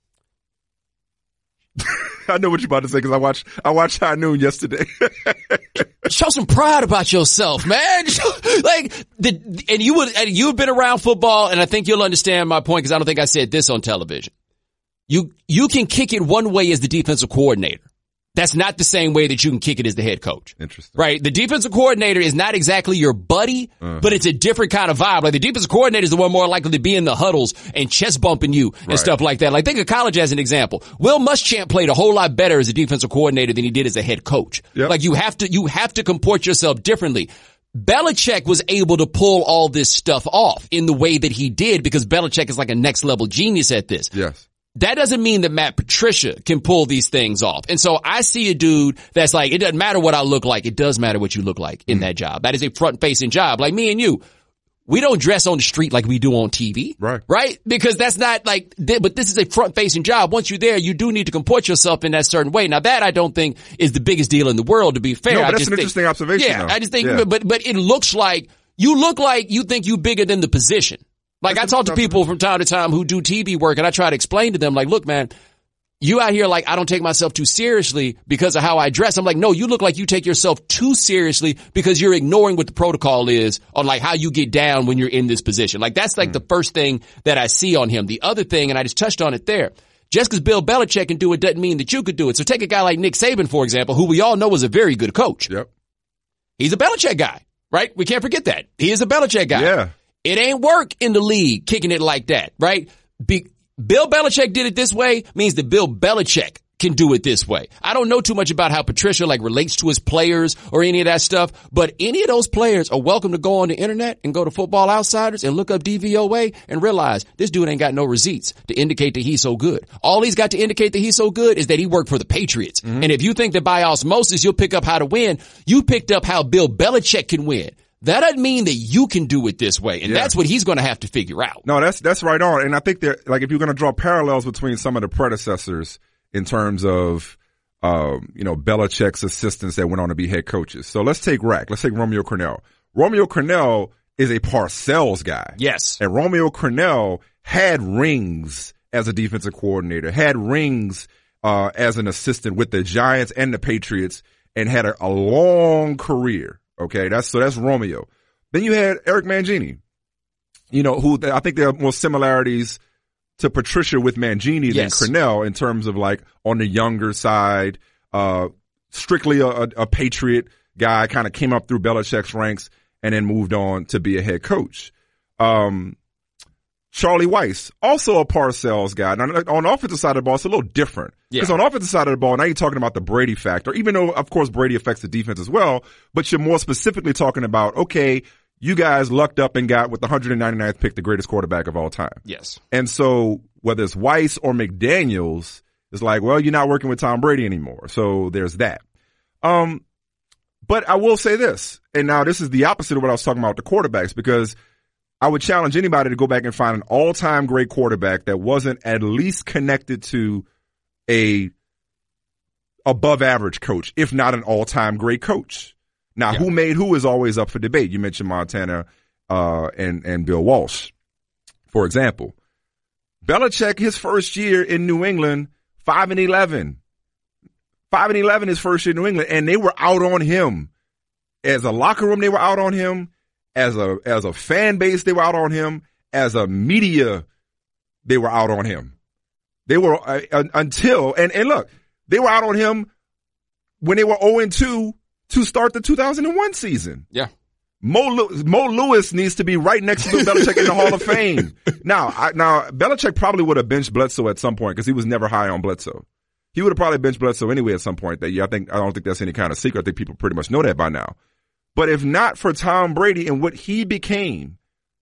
Speaker 2: I know what you're about to say because I watched High Noon yesterday.
Speaker 1: Show some pride about yourself, man. You've been around football, and I think you'll understand my point because I don't think I said this on television. You can kick it one way as the defensive coordinator. That's not the same way that you can kick it as the head coach.
Speaker 2: Interesting.
Speaker 1: Right? The defensive coordinator is not exactly your buddy, but it's a different kind of vibe. Like the defensive coordinator is the one more likely to be in the huddles and chest bumping you and stuff like that. Like think of college as an example. Will Muschamp played a whole lot better as a defensive coordinator than he did as a head coach.
Speaker 2: Yep.
Speaker 1: Like you have to comport yourself differently. Belichick was able to pull all this stuff off in the way that he did because Belichick is like a next level genius at this.
Speaker 2: Yes.
Speaker 1: That doesn't mean that Matt Patricia can pull these things off. And so I see a dude that's like, it doesn't matter what I look like. It does matter what you look like in that job. That is a front-facing job. Like me and you, we don't dress on the street like we do on TV. Right? Because that's not like, but this is a front-facing job. Once you're there, you do need to comport yourself in that certain way. Now that I don't think is the biggest deal in the world, to be fair.
Speaker 2: No, but that's an interesting observation.
Speaker 1: Yeah, though. I just think, but it looks like you think you bigger than the position. Like I talk to people from time to time who do TV work and I try to explain to them like, look, man, you out here like I don't take myself too seriously because of how I dress. I'm like, no, you look like you take yourself too seriously because you're ignoring what the protocol is on like how you get down when you're in this position. Like that's like the first thing that I see on him. The other thing, and I just touched on it there, just because Bill Belichick can do it doesn't mean that you could do it. So take a guy like Nick Saban, for example, who we all know is a very good coach.
Speaker 2: Yep.
Speaker 1: He's a Belichick guy, right? We can't forget that. He is a Belichick guy.
Speaker 2: Yeah.
Speaker 1: It ain't work in the league kicking it like that, right? Bill Belichick did it this way means that Bill Belichick can do it this way. I don't know too much about how Patricia like relates to his players or any of that stuff, but any of those players are welcome to go on the internet and go to Football Outsiders and look up DVOA and realize this dude ain't got no receipts to indicate that he's so good. All he's got to indicate that he's so good is that he worked for the Patriots. And if you think that by osmosis you'll pick up how to win, you picked up how Bill Belichick can win. That doesn't mean that you can do it this way. And that's what he's going to have to figure out.
Speaker 2: No, that's right on. And I think that, like, if you're going to draw parallels between some of the predecessors in terms of, Belichick's assistants that went on to be head coaches. So let's take Rack. Let's take Romeo Crennel. Romeo Crennel is a Parcells guy.
Speaker 1: Yes.
Speaker 2: And Romeo Crennel had rings as a defensive coordinator, had rings, as an assistant with the Giants and the Patriots, and had a long career. Okay, that's Romeo. Then you had Eric Mangini, who I think there are more similarities to Patricia with Mangini than Crennel in terms of like on the younger side, strictly a Patriot guy, kind of came up through Belichick's ranks and then moved on to be a head coach. Charlie Weiss, also a Parcells guy. Now, on the offensive side of the ball, it's a little different. Because on the offensive side of the ball, now you're talking about the Brady factor, even though, of course, Brady affects the defense as well. But you're more specifically talking about, okay, you guys lucked up and got with the 199th pick the greatest quarterback of all time.
Speaker 1: Yes.
Speaker 2: And so whether it's Weiss or McDaniels, it's like, well, you're not working with Tom Brady anymore. So there's that. But I will say this, and now this is the opposite of what I was talking about with the quarterbacks, because I would challenge anybody to go back and find an all-time great quarterback that wasn't at least connected to a above-average coach, if not an all-time great coach. Now, who made who is always up for debate. You mentioned Montana and Bill Walsh, for example. Belichick, his first year in New England, 5-11. 5-11 his first year in New England, and they were out on him. As a locker room, they were out on him. As a fan base, they were out on him. As a media, they were out on him. They were until look, they were out on him when they were 0-2 to start the 2001 season.
Speaker 1: Yeah.
Speaker 2: Mo Lewis needs to be right next to Bill Belichick in the Hall of Fame. Now Belichick probably would have benched Bledsoe at some point because he was never high on Bledsoe. He would have probably benched Bledsoe anyway at some point that year. I don't think that's any kind of secret. I think people pretty much know that by now. But if not for Tom Brady and what he became,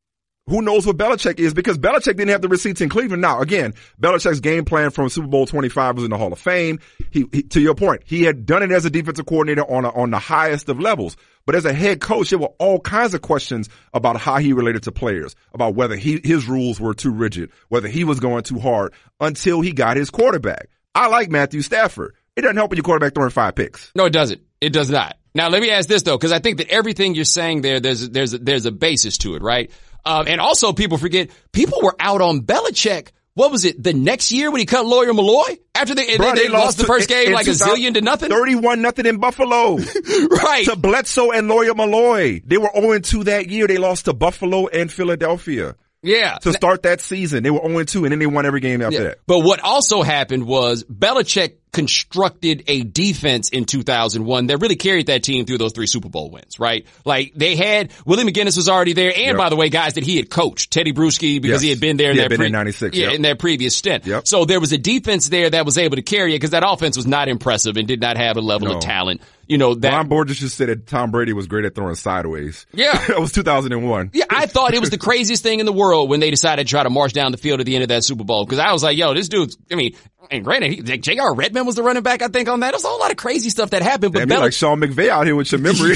Speaker 2: who knows what Belichick is, because Belichick didn't have the receipts in Cleveland. Now, again, Belichick's game plan from Super Bowl 25 was in the Hall of Fame. He to your point, he had done it as a defensive coordinator on the highest of levels. But as a head coach, there were all kinds of questions about how he related to players, about whether his rules were too rigid, whether he was going too hard, until he got his quarterback. I like Matthew Stafford. It doesn't help when your quarterback throwing 5 picks.
Speaker 1: No, it doesn't. It does not. Now, let me ask this, though, because I think that everything you're saying there, there's a basis to it, right? And also people forget, people were out on Belichick. What was it? The next year when he cut Lawyer Malloy? After they lost the first game like a zillion to nothing?
Speaker 2: 31-0 in Buffalo.
Speaker 1: Right.
Speaker 2: To Bledsoe and Lawyer Malloy. They were 0-2 that year. They lost to Buffalo and Philadelphia.
Speaker 1: Yeah.
Speaker 2: To start that season. They were 0-2 and then they won every game after that.
Speaker 1: But what also happened was Belichick constructed a defense in 2001 that really carried that team through those 3 Super Bowl wins, right? Like they had, Willie McGinnis was already there, and by the way, guys that he had coached, Teddy Bruschi, because he had been there in
Speaker 2: in 96.
Speaker 1: In that previous stint. So there was a defense there that was able to carry it because that offense was not impressive and did not have a level of talent. You know, that
Speaker 2: Ron Borges just said that Tom Brady was great at throwing sideways.
Speaker 1: Yeah.
Speaker 2: That was 2001.
Speaker 1: Yeah, I thought it was the craziest thing in the world when they decided to try to march down the field at the end of that Super Bowl. Because I was like, yo, this dude's, and granted, J.R. Redmond was the running back, I think, on that. There's a whole lot of crazy stuff that happened. But
Speaker 2: like Sean McVay out here with your memory.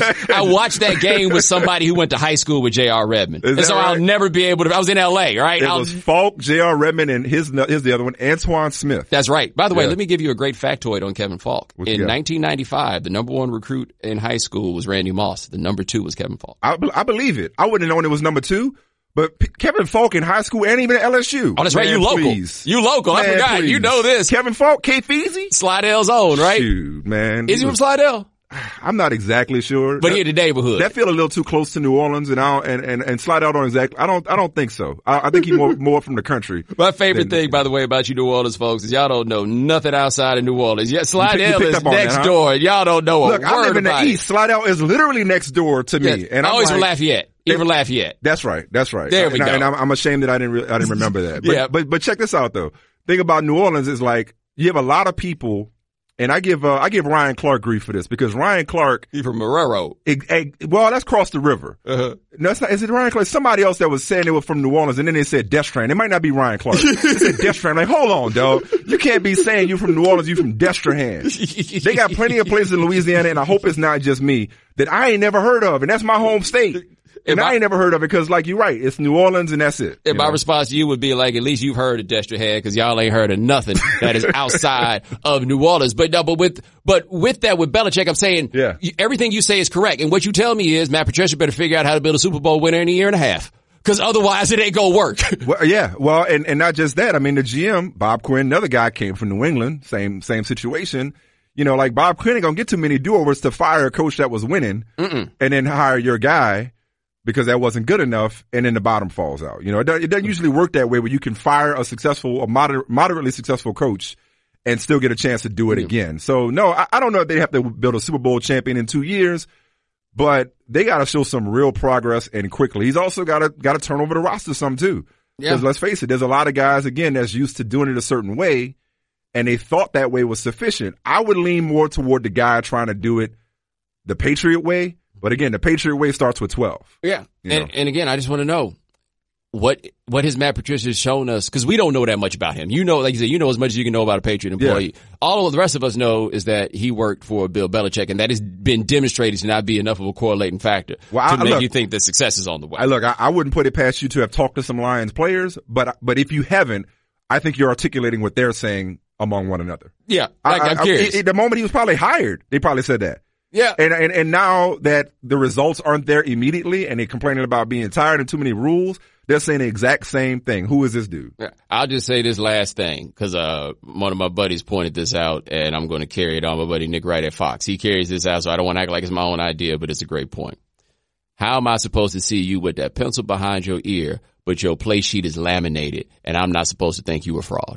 Speaker 1: I watched that game with somebody who went to high school with J.R. Redmond. And so right? I'll never be able to, I was in L.A., right?
Speaker 2: It was Falk, J.R. Redmond, and here's the other one, Antoine Smith.
Speaker 1: That's right. By the way, let me give you a great factoid on Kevin Falk. In 1995, the number 1 recruit in high school was Randy Moss. The number 2 was Kevin Falk.
Speaker 2: I believe it. I wouldn't have known it was number 2. But Kevin Falk in high school and even at LSU.
Speaker 1: Oh, that's right. You local.
Speaker 2: Please.
Speaker 1: You local. I forgot. Please. You know this.
Speaker 2: Kevin Falk, K-Feezy?
Speaker 1: Slidell's own, right?
Speaker 2: Shoot, man.
Speaker 1: Is he from Slidell?
Speaker 2: I'm not exactly sure.
Speaker 1: But he in the neighborhood.
Speaker 2: That feel a little too close to New Orleans and Slidell don't exactly, I don't think so. I think he's more from the country.
Speaker 1: My favorite thing, by the way, about you New Orleans folks is y'all don't know nothing outside of New Orleans. Yeah, Slidell is next door. Y'all don't know a word about it.
Speaker 2: Look, I live in the East. Slidell is literally next door to me.
Speaker 1: Yes. And I'm always from Lafayette. Even Lafayette.
Speaker 2: That's right.
Speaker 1: There we go.
Speaker 2: And I'm ashamed that I didn't remember that. But check this out though. Thing about New Orleans is like, you have a lot of people, and I give Ryan Clark grief for this because Ryan Clark.
Speaker 1: He's from Marrero.
Speaker 2: Well, that's across the river. Uh-huh. No, it's not. Is it Ryan Clark? Somebody else that was saying they were from New Orleans and then they said Destrehan. It might not be Ryan Clark. They said Destrehan. Like, hold on, dog. You can't be saying you're from New Orleans, you're from Destrehan. They got plenty of places in Louisiana, and I hope it's not just me, that I ain't never heard of, and that's my home state. And I ain't never heard of it because, like, you're right. It's New Orleans and that's it.
Speaker 1: And my response to you would be like, at least you've heard of Destrehan because y'all ain't heard of nothing that is outside of New Orleans. But with that, with Belichick, I'm saying everything you say is correct. And what you tell me is Matt Patricia better figure out how to build a Super Bowl winner in a year and a half. Because otherwise it ain't gonna work.
Speaker 2: Well, yeah. Well, and not just that. I mean, the GM, Bob Quinn, another guy came from New England. Same situation. You know, like Bob Quinn ain't gonna get too many do-overs to fire a coach that was winning and then hire your guy because that wasn't good enough, and then the bottom falls out. You know, it doesn't usually work that way where you can fire a moderately successful coach and still get a chance to do it again. So no, I don't know if they have to build a Super Bowl champion in 2 years, but they got to show some real progress and quickly. He's also got to turn over the roster some too. Because let's face it, there's a lot of guys, again, that's used to doing it a certain way, and they thought that way was sufficient. I would lean more toward the guy trying to do it the Patriot way. But again, the Patriot way starts with 12.
Speaker 1: Yeah. And again, I just want to know what has Matt Patricia shown us? Because we don't know that much about him. You know, like you said, you know as much as you can know about a Patriot employee. Yeah. All of the rest of us know is that he worked for Bill Belichick, and that has been demonstrated to not be enough of a correlating factor to make you think that success is on the way.
Speaker 2: I wouldn't put it past you to have talked to some Lions players, but if you haven't, I think you're articulating what they're saying among one another.
Speaker 1: Yeah, I'm curious.
Speaker 2: The moment he was probably hired, they probably said that.
Speaker 1: Yeah.
Speaker 2: And now that the results aren't there immediately and they're complaining about being tired and too many rules, they're saying the exact same thing. Who is this dude?
Speaker 1: Yeah. I'll just say this last thing because one of my buddies pointed this out, and I'm going to carry it on. My buddy Nick Wright at Fox. He carries this out, so I don't want to act like it's my own idea, but it's a great point. How am I supposed to see you with that pencil behind your ear, but your play sheet is laminated, and I'm not supposed to think you a fraud?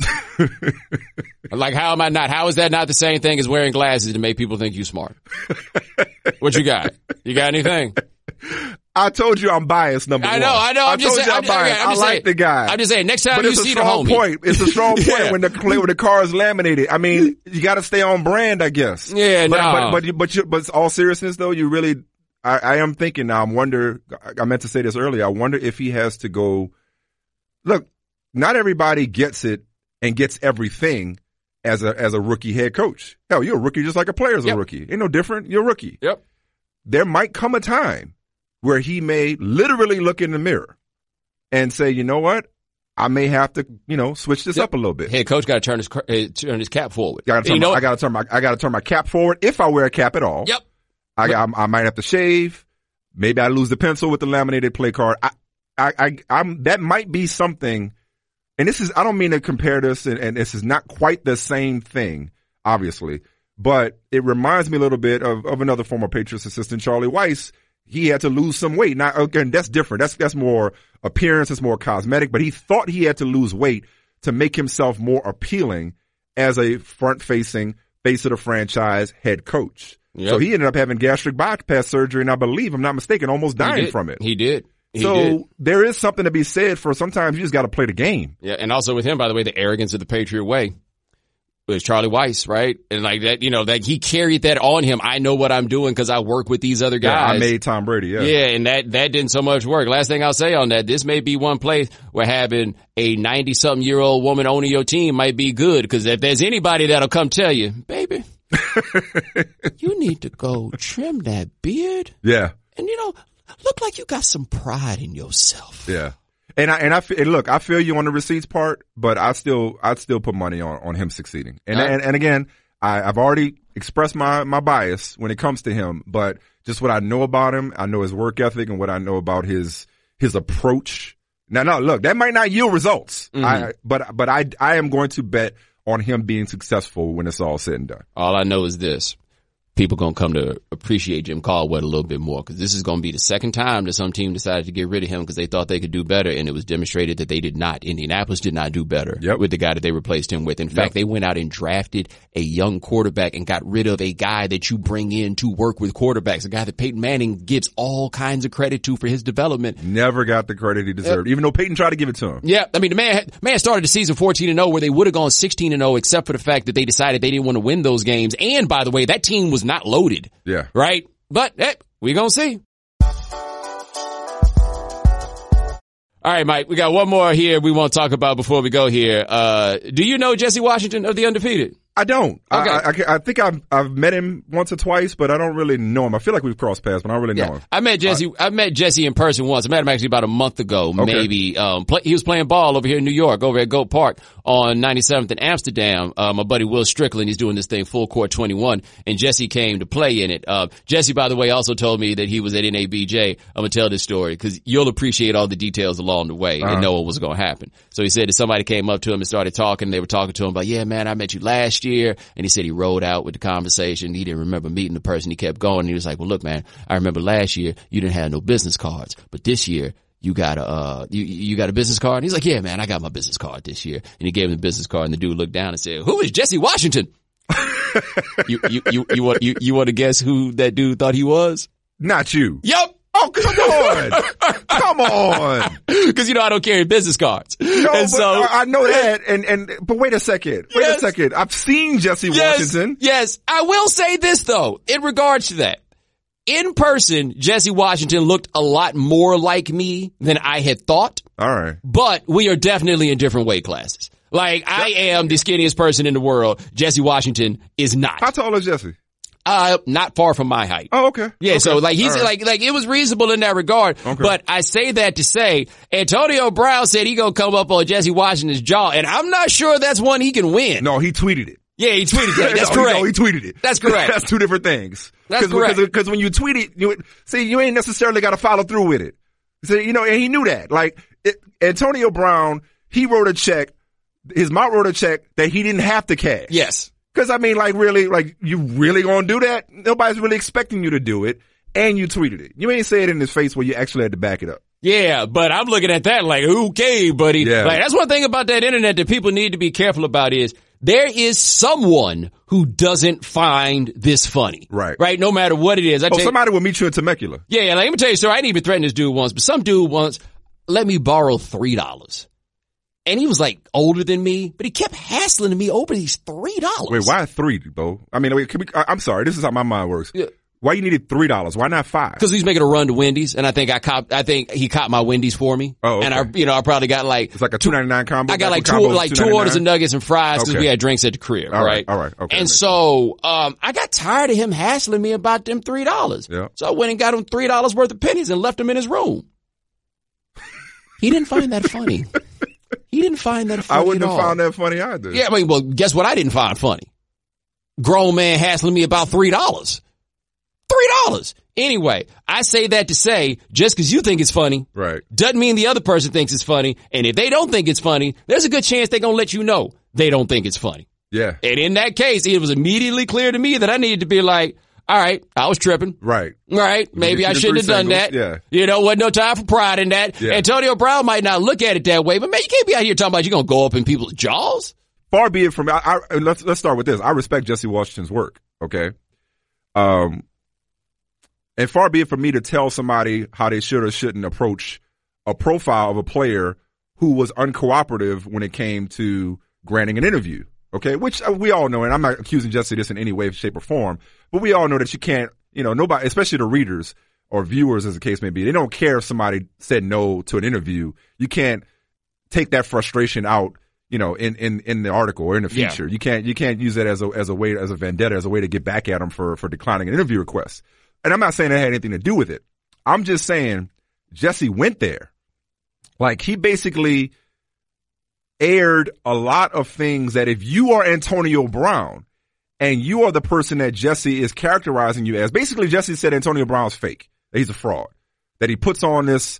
Speaker 1: Like, how am I not? How is that not the same thing as wearing glasses to make people think you smart? What you got? You got anything?
Speaker 2: I told you I'm biased, number one.
Speaker 1: I know. I'm just saying.
Speaker 2: I like the guy.
Speaker 1: I'm just saying, next time you see the homie.
Speaker 2: It's a strong point when the car is laminated. I mean, you got to stay on brand, I guess.
Speaker 1: Yeah,
Speaker 2: but all seriousness though, you really, I am thinking now, I meant to say this earlier, I wonder if he has to go, look, not everybody gets it and gets everything as a rookie head coach. Hell, you're a rookie just like a player's a rookie. Ain't no different. You're a rookie.
Speaker 1: Yep.
Speaker 2: There might come a time where he may literally look in the mirror and say, you know what? I may have to, switch this up a little bit.
Speaker 1: Head coach got to turn his cap forward.
Speaker 2: I got to turn my cap forward if I wear a cap at all.
Speaker 1: Yep.
Speaker 2: I might have to shave. Maybe I lose the pencil with the laminated play card. That might be something. And I don't mean to compare this, and this is not quite the same thing, obviously, but it reminds me a little bit of another former Patriots assistant, Charlie Weiss. He had to lose some weight. Now, again, that's different. That's more appearance. It's more cosmetic, but he thought he had to lose weight to make himself more appealing as a front-facing, face of the franchise head coach. Yep. So he ended up having gastric bypass surgery, and I believe, I'm not mistaken, almost dying from it.
Speaker 1: He did.
Speaker 2: There is something to be said for sometimes you just got to play the game.
Speaker 1: Yeah, and also with him, by the way, the arrogance of the Patriot way. It was Charlie Weiss, right? And like that, that he carried that on him. I know what I'm doing because I work with these other guys.
Speaker 2: Yeah, I made Tom Brady, yeah.
Speaker 1: Yeah, and that didn't so much work. Last thing I'll say on that, this may be one place where having a 90-something-year-old woman owning your team might be good, because if there's anybody that'll come tell you, baby, you need to go trim that beard.
Speaker 2: Yeah.
Speaker 1: And, look like you got some pride in yourself.
Speaker 2: Yeah. And look, I feel you on the receipts part, but I'd still put money on him succeeding. And again, I've already expressed my bias when it comes to him, but just what I know about him, I know his work ethic and what I know about his approach. Now, look, that might not yield results, but I am going to bet on him being successful when it's all said and done.
Speaker 1: All I know is this. People going to come to appreciate Jim Caldwell a little bit more, because this is going to be the second time that some team decided to get rid of him because they thought they could do better, and it was demonstrated that they did not. Indianapolis did not do better with the guy that they replaced him with. In fact, they went out and drafted a young quarterback and got rid of a guy that you bring in to work with quarterbacks, a guy that Peyton Manning gives all kinds of credit to for his development.
Speaker 2: Never got the credit he deserved, even though Peyton tried to give it to him.
Speaker 1: Yeah, I mean, the man started the season 14-0 where they would have gone 16-0 except for the fact that they decided they didn't want to win those games. And, by the way, that team was not loaded.
Speaker 2: Yeah.
Speaker 1: Right? But, we're going to see. All right, Mike, we got one more here we want to talk about before we go here. Do you know Jesse Washington of The Undefeated?
Speaker 2: I don't.
Speaker 1: Okay.
Speaker 2: I think I've met him once or twice, but I don't really know him. I feel like we've crossed paths, but I don't really know him.
Speaker 1: I met Jesse in person once. I met him actually about a month ago, maybe. He was playing ball over here in New York, over at Goat Park on 97th in Amsterdam. My buddy Will Strickland, he's doing this thing Full Court 21, and Jesse came to play in it. Jesse, by the way, also told me that he was at NABJ. I'm gonna tell this story because you'll appreciate all the details along the way and know what was gonna happen. So he said that somebody came up to him and started talking. They were talking to him about, yeah, man, I met you last year. And he said he rode out with the conversation. He didn't remember meeting the person. He kept going. He was like, well, look, man, I remember last year you didn't have no business cards, but this year you got a business card? And he's like, yeah, man, I got my business card this year. And he gave him the business card, and the dude looked down and said, who is Jesse Washington? you want to guess who that dude thought he was?
Speaker 2: Not you.
Speaker 1: Yep.
Speaker 2: Oh, come on. Come on.
Speaker 1: Cause I don't carry business cards.
Speaker 2: No,
Speaker 1: and so
Speaker 2: I know that. But wait a second. Wait a second. I've seen Jesse Washington.
Speaker 1: Yes. I will say this though, in regards to that. In person, Jesse Washington looked a lot more like me than I had thought.
Speaker 2: All right.
Speaker 1: But we are definitely in different weight classes. Like, I am the skinniest person in the world. Jesse Washington is not.
Speaker 2: How tall is Jesse?
Speaker 1: Not far from my height.
Speaker 2: Oh, okay.
Speaker 1: Yeah,
Speaker 2: okay.
Speaker 1: so like he's
Speaker 2: right.
Speaker 1: like it was reasonable in that regard. Okay. But I say that to say Antonio Brown said he gonna come up on Jesse Washington's jaw, and I'm not sure that's one he can win.
Speaker 2: No, he tweeted it.
Speaker 1: Yeah, he tweeted that. That's correct.
Speaker 2: No, he tweeted it.
Speaker 1: That's correct.
Speaker 2: That's two different things.
Speaker 1: That's correct.
Speaker 2: Because when you tweet it, you ain't necessarily got to follow through with it. So, and he knew that. Like, Antonio Brown, he wrote a check. His mom wrote a check that he didn't have to cash.
Speaker 1: Yes.
Speaker 2: Because, you really gonna do that? Nobody's really expecting you to do it, and you tweeted it. You ain't say it in his face where you actually had to back it up.
Speaker 1: Yeah, but I'm looking at that like, okay, buddy.
Speaker 2: Yeah.
Speaker 1: Like, that's one thing about that internet that people need to be careful about is there is someone who doesn't find this funny.
Speaker 2: Right.
Speaker 1: Right? No matter what it is.
Speaker 2: Somebody will meet you in Temecula.
Speaker 1: Yeah, like, let me tell you, sir, I didn't even threaten this dude once, but some dude once let me borrow $3. And he was like older than me, but he kept hassling me over these $3.
Speaker 2: Wait, why 3, though? I mean, I'm sorry, this is how my mind works. Yeah. Why you needed $3? Why not 5?
Speaker 1: Because he's making a run to Wendy's, and I think he caught my Wendy's for me.
Speaker 2: Oh, okay.
Speaker 1: And I probably got like
Speaker 2: it's like a $2.99 combo.
Speaker 1: I got like two orders of nuggets and fries because we had drinks at the crib,
Speaker 2: all
Speaker 1: right?
Speaker 2: All right, okay.
Speaker 1: And so I got tired of him hassling me about them $3.
Speaker 2: Yeah.
Speaker 1: So I went and got him $3 worth of pennies and left him in his room. He didn't find that funny. He didn't find that funny.
Speaker 2: I wouldn't
Speaker 1: at
Speaker 2: have
Speaker 1: all.
Speaker 2: found that funny either.
Speaker 1: Yeah, well, guess what? I didn't find funny. Grown man hassling me about $3. $3. Anyway, I say that to say, just because you think it's funny,
Speaker 2: right,
Speaker 1: doesn't mean the other person thinks it's funny. And if they don't think it's funny, there's a good chance they're going to let you know they don't think it's funny.
Speaker 2: Yeah.
Speaker 1: And in that case, it was immediately clear to me that I needed to be like, all right, I was tripping.
Speaker 2: Right.
Speaker 1: Right. Maybe I shouldn't have done that.
Speaker 2: Yeah.
Speaker 1: Wasn't no time for pride in that. Yeah. Antonio Brown might not look at it that way, but man, you can't be out here talking about you're going to go up in people's jaws.
Speaker 2: Far be it from me. Let's start with this. I respect Jesse Washington's work. Okay. And far be it from me to tell somebody how they should or shouldn't approach a profile of a player who was uncooperative when it came to granting an interview. Okay. Which we all know, and I'm not accusing Jesse of this in any way, shape, or form, but we all know that you can't, nobody, especially the readers or viewers as the case may be, they don't care if somebody said no to an interview. You can't take that frustration out, in the article or in the feature. Yeah. You can't use it as a vendetta, as a way to get back at them for declining an interview request. And I'm not saying that had anything to do with it. I'm just saying Jesse went there. Like, he basically aired a lot of things that if you are Antonio Brown and you are the person that Jesse is characterizing you as, basically Jesse said Antonio Brown's fake, that he's a fraud, that he puts on this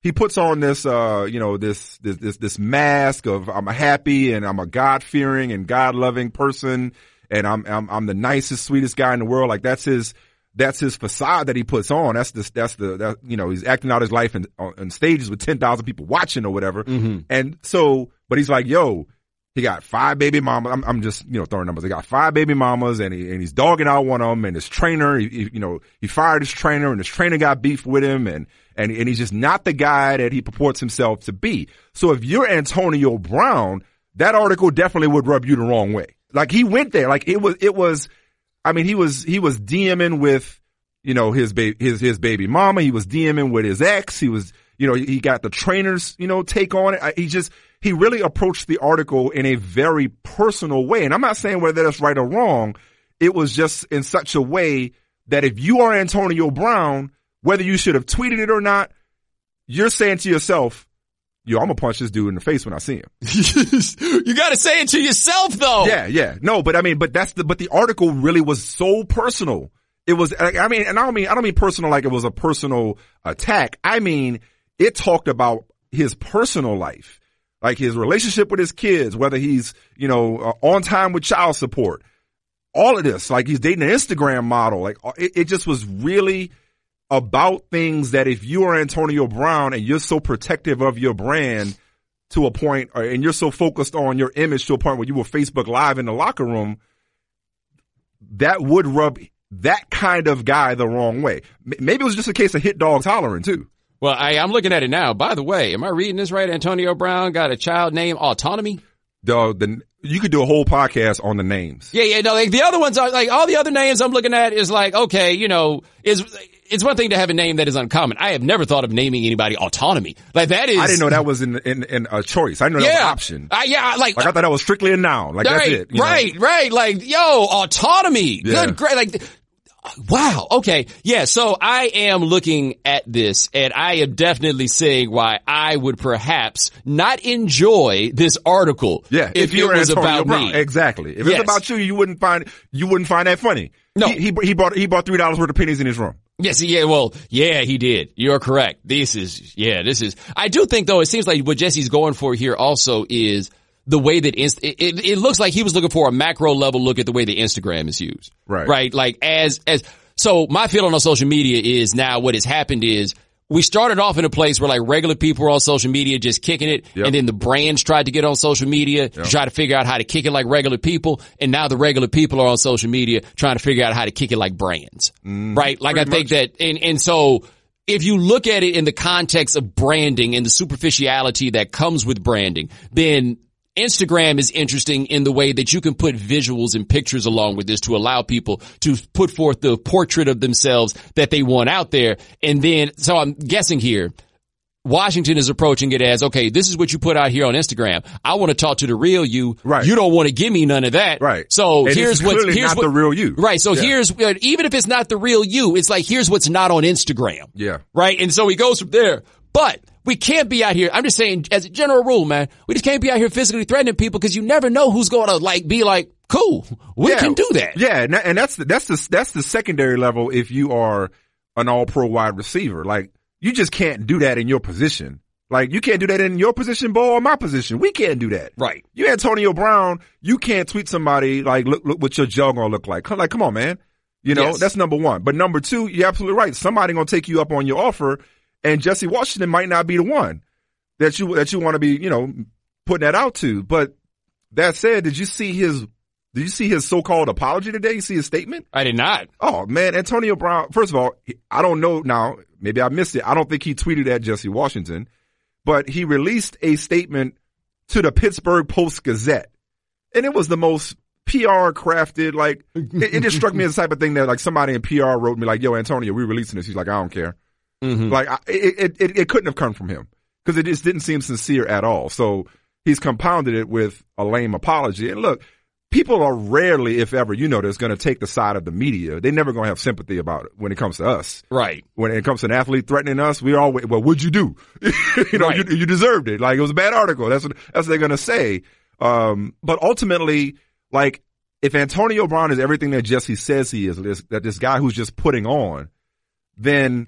Speaker 2: this mask of I'm a happy and I'm a God-fearing and God-loving person and I'm the nicest, sweetest guy in the world. Like, that's his facade that he puts on. He's acting out his life on stages with 10,000 people watching or whatever.
Speaker 1: Mm-hmm.
Speaker 2: And so, but he's like, he got 5 baby mamas. I'm just, throwing numbers. He got 5 baby mamas and he's dogging out one of them, and his trainer, he fired his trainer and his trainer got beef with him, and he's just not the guy that he purports himself to be. So if you're Antonio Brown, that article definitely would rub you the wrong way. Like, he went there. Like, he was DMing with, his baby mama. He was DMing with his ex. He was, he got the trainer's, take on it. He really approached the article in a very personal way. And I'm not saying whether that's right or wrong. It was just in such a way that if you are Antonio Brown, whether you should have tweeted it or not, you're saying to yourself, I'm going to punch this dude in the face when I see him.
Speaker 1: You got to say it to yourself, though.
Speaker 2: Yeah. No, but the article really was so personal. It was, and I don't mean personal like it was a personal attack. I mean, it talked about his personal life, like his relationship with his kids, whether he's, on time with child support, all of this, like he's dating an Instagram model. Like, it just was really, about things that if you are Antonio Brown and you're so protective of your brand to a point, and you're so focused on your image to a point where you will Facebook Live in the locker room, that would rub that kind of guy the wrong way. Maybe it was just a case of hit dogs hollering too.
Speaker 1: Well, I'm looking at it now. By the way, am I reading this right? Antonio Brown got a child named Autonomy?
Speaker 2: You could do a whole podcast on the names.
Speaker 1: Yeah, no, like the other ones are like all the other names I'm looking at is like, okay, it's one thing to have a name that is uncommon. I have never thought of naming anybody Autonomy. Like that is.
Speaker 2: I didn't know that was in a choice. I didn't know that was an option.
Speaker 1: Like
Speaker 2: I thought that was strictly a noun. Like that's it.
Speaker 1: Right. Like, yo, Autonomy. Yeah. Good, great. Like, wow. Okay. Yeah. So I am looking at this and I am definitely seeing why I would perhaps not enjoy this article.
Speaker 2: Yeah.
Speaker 1: If it was about me.
Speaker 2: Exactly. If it's about you, you wouldn't find that funny.
Speaker 1: No.
Speaker 2: He bought $3 worth of pennies in his room.
Speaker 1: Yes, yeah, well, yeah, he did. You're correct. I do think though, it seems like what Jesse's going for here also is the way that it looks like he was looking for a macro level look at the way the Instagram is used. Right. Like so my feeling on social media is now what has happened is we started off in a place where like regular people were on social media just kicking it. Yep. And then the brands tried to get on social media to try to figure out how to kick it like regular people. And now the regular people are on social media trying to figure out how to kick it like brands. Right. Like I think that, and so if you look at it in the context of branding and the superficiality that comes with branding, then Instagram is interesting in the way that you can put visuals and pictures along with this to allow people to put forth the portrait of themselves that they want out there. And then, so I'm guessing here, Washington is approaching it as, okay, this is what you put out here on Instagram. I want to talk to the real you.
Speaker 2: Right.
Speaker 1: You don't want to give me none of that.
Speaker 2: Right.
Speaker 1: So
Speaker 2: and
Speaker 1: here's
Speaker 2: not the real you.
Speaker 1: Right. So here's, even if it's not the real you, it's like, here's what's not on Instagram.
Speaker 2: Yeah.
Speaker 1: Right. And so he goes from there. But we can't be out here. I'm just saying, as a general rule, man, we just can't be out here physically threatening people because you never know who's going to be like, cool, we can do that.
Speaker 2: Yeah. And that's the secondary level if you are an all pro wide receiver. Like you just can't do that in your position. Like you can't do that in your position, Bo, or my position. We can't do that.
Speaker 1: Right.
Speaker 2: You Antonio Brown, you can't tweet somebody like, look what your jug gonna look like. Come on, man. That's number one. But number two, you're absolutely right. Somebody gonna take you up on your offer. And Jesse Washington might not be the one that you want to be, putting that out to. But that said, did you see his so-called apology today? You see his statement?
Speaker 1: I did not.
Speaker 2: Oh man, Antonio Brown. First of all, I don't know now. Maybe I missed it. I don't think he tweeted at Jesse Washington, but he released a statement to the Pittsburgh Post-Gazette, and it was the most PR crafted. Like it just struck me as the type of thing that like somebody in PR wrote me like, "Yo, Antonio, we're releasing this." He's like, "I don't care." Mm-hmm. Like it couldn't have come from him because it just didn't seem sincere at all. So he's compounded it with a lame apology. And look, people are rarely, if ever, this, going to take the side of the media. They're never going to have sympathy about it when it comes to us. Right. When it comes to an athlete threatening us, we always, well, what'd you do? You deserved it. Like it was a bad article. That's what they're going to say. But ultimately, like if Antonio Brown is everything that Jesse says he is, that this guy who's just putting on, then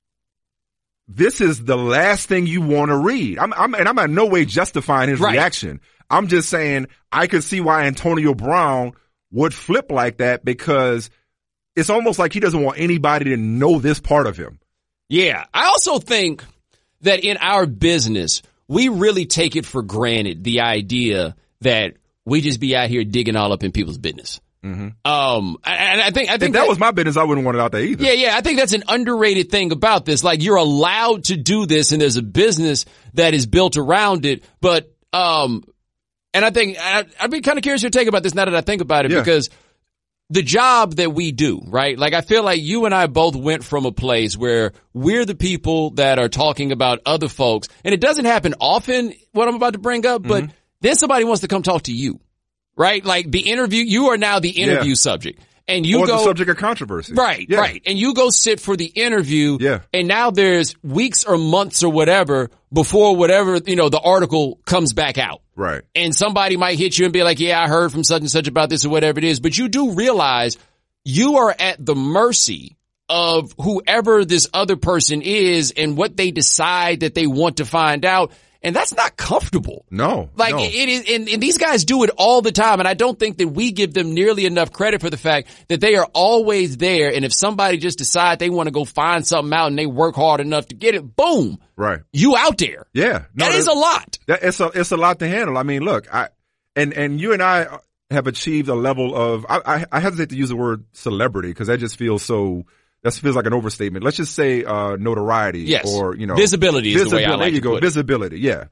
Speaker 2: this is the last thing you want to read. I'm in no way justifying his reaction. I'm just saying I could see why Antonio Brown would flip like that because it's almost like he doesn't want anybody to know this part of him. Yeah. I also think that in our business, we really take it for granted, the idea that we just be out here digging all up in people's business. Mm-hmm. And I think if that was my business, I wouldn't want it out there either. Yeah. I think that's an underrated thing about this. Like you're allowed to do this and there's a business that is built around it. But, and I think I'd be kind of curious your take about this now that I think about it because the job that we do, right? Like I feel like you and I both went from a place where we're the people that are talking about other folks and it doesn't happen often what I'm about to bring up, but then somebody wants to come talk to you. Right? Like the interview, you are now the interview subject. And you go the subject of controversy. Right, right. And you go sit for the interview. Yeah. And now there's weeks or months or whatever before whatever, the article comes back out. Right. And somebody might hit you and be like, yeah, I heard from such and such about this or whatever it is. But you do realize you are at the mercy of whoever this other person is and what they decide that they want to find out.
Speaker 1: And that's not comfortable.
Speaker 2: No.
Speaker 1: Like it is, and these guys do it all the time. And I don't think that we give them nearly enough credit for the fact that they are always there. And if somebody just decide they want to go find something out and they work hard enough to get it, boom.
Speaker 2: Right.
Speaker 1: You out there.
Speaker 2: Yeah. No,
Speaker 1: that is a lot.
Speaker 2: It's a lot to handle. I mean, look, and you and I have achieved a level of, I hesitate to use the word celebrity because that just feels like an overstatement. Let's just say, notoriety.
Speaker 1: Yes.
Speaker 2: Or,
Speaker 1: visibility is the way I like
Speaker 2: there you
Speaker 1: to
Speaker 2: go.
Speaker 1: put it.
Speaker 2: Visibility. Yeah.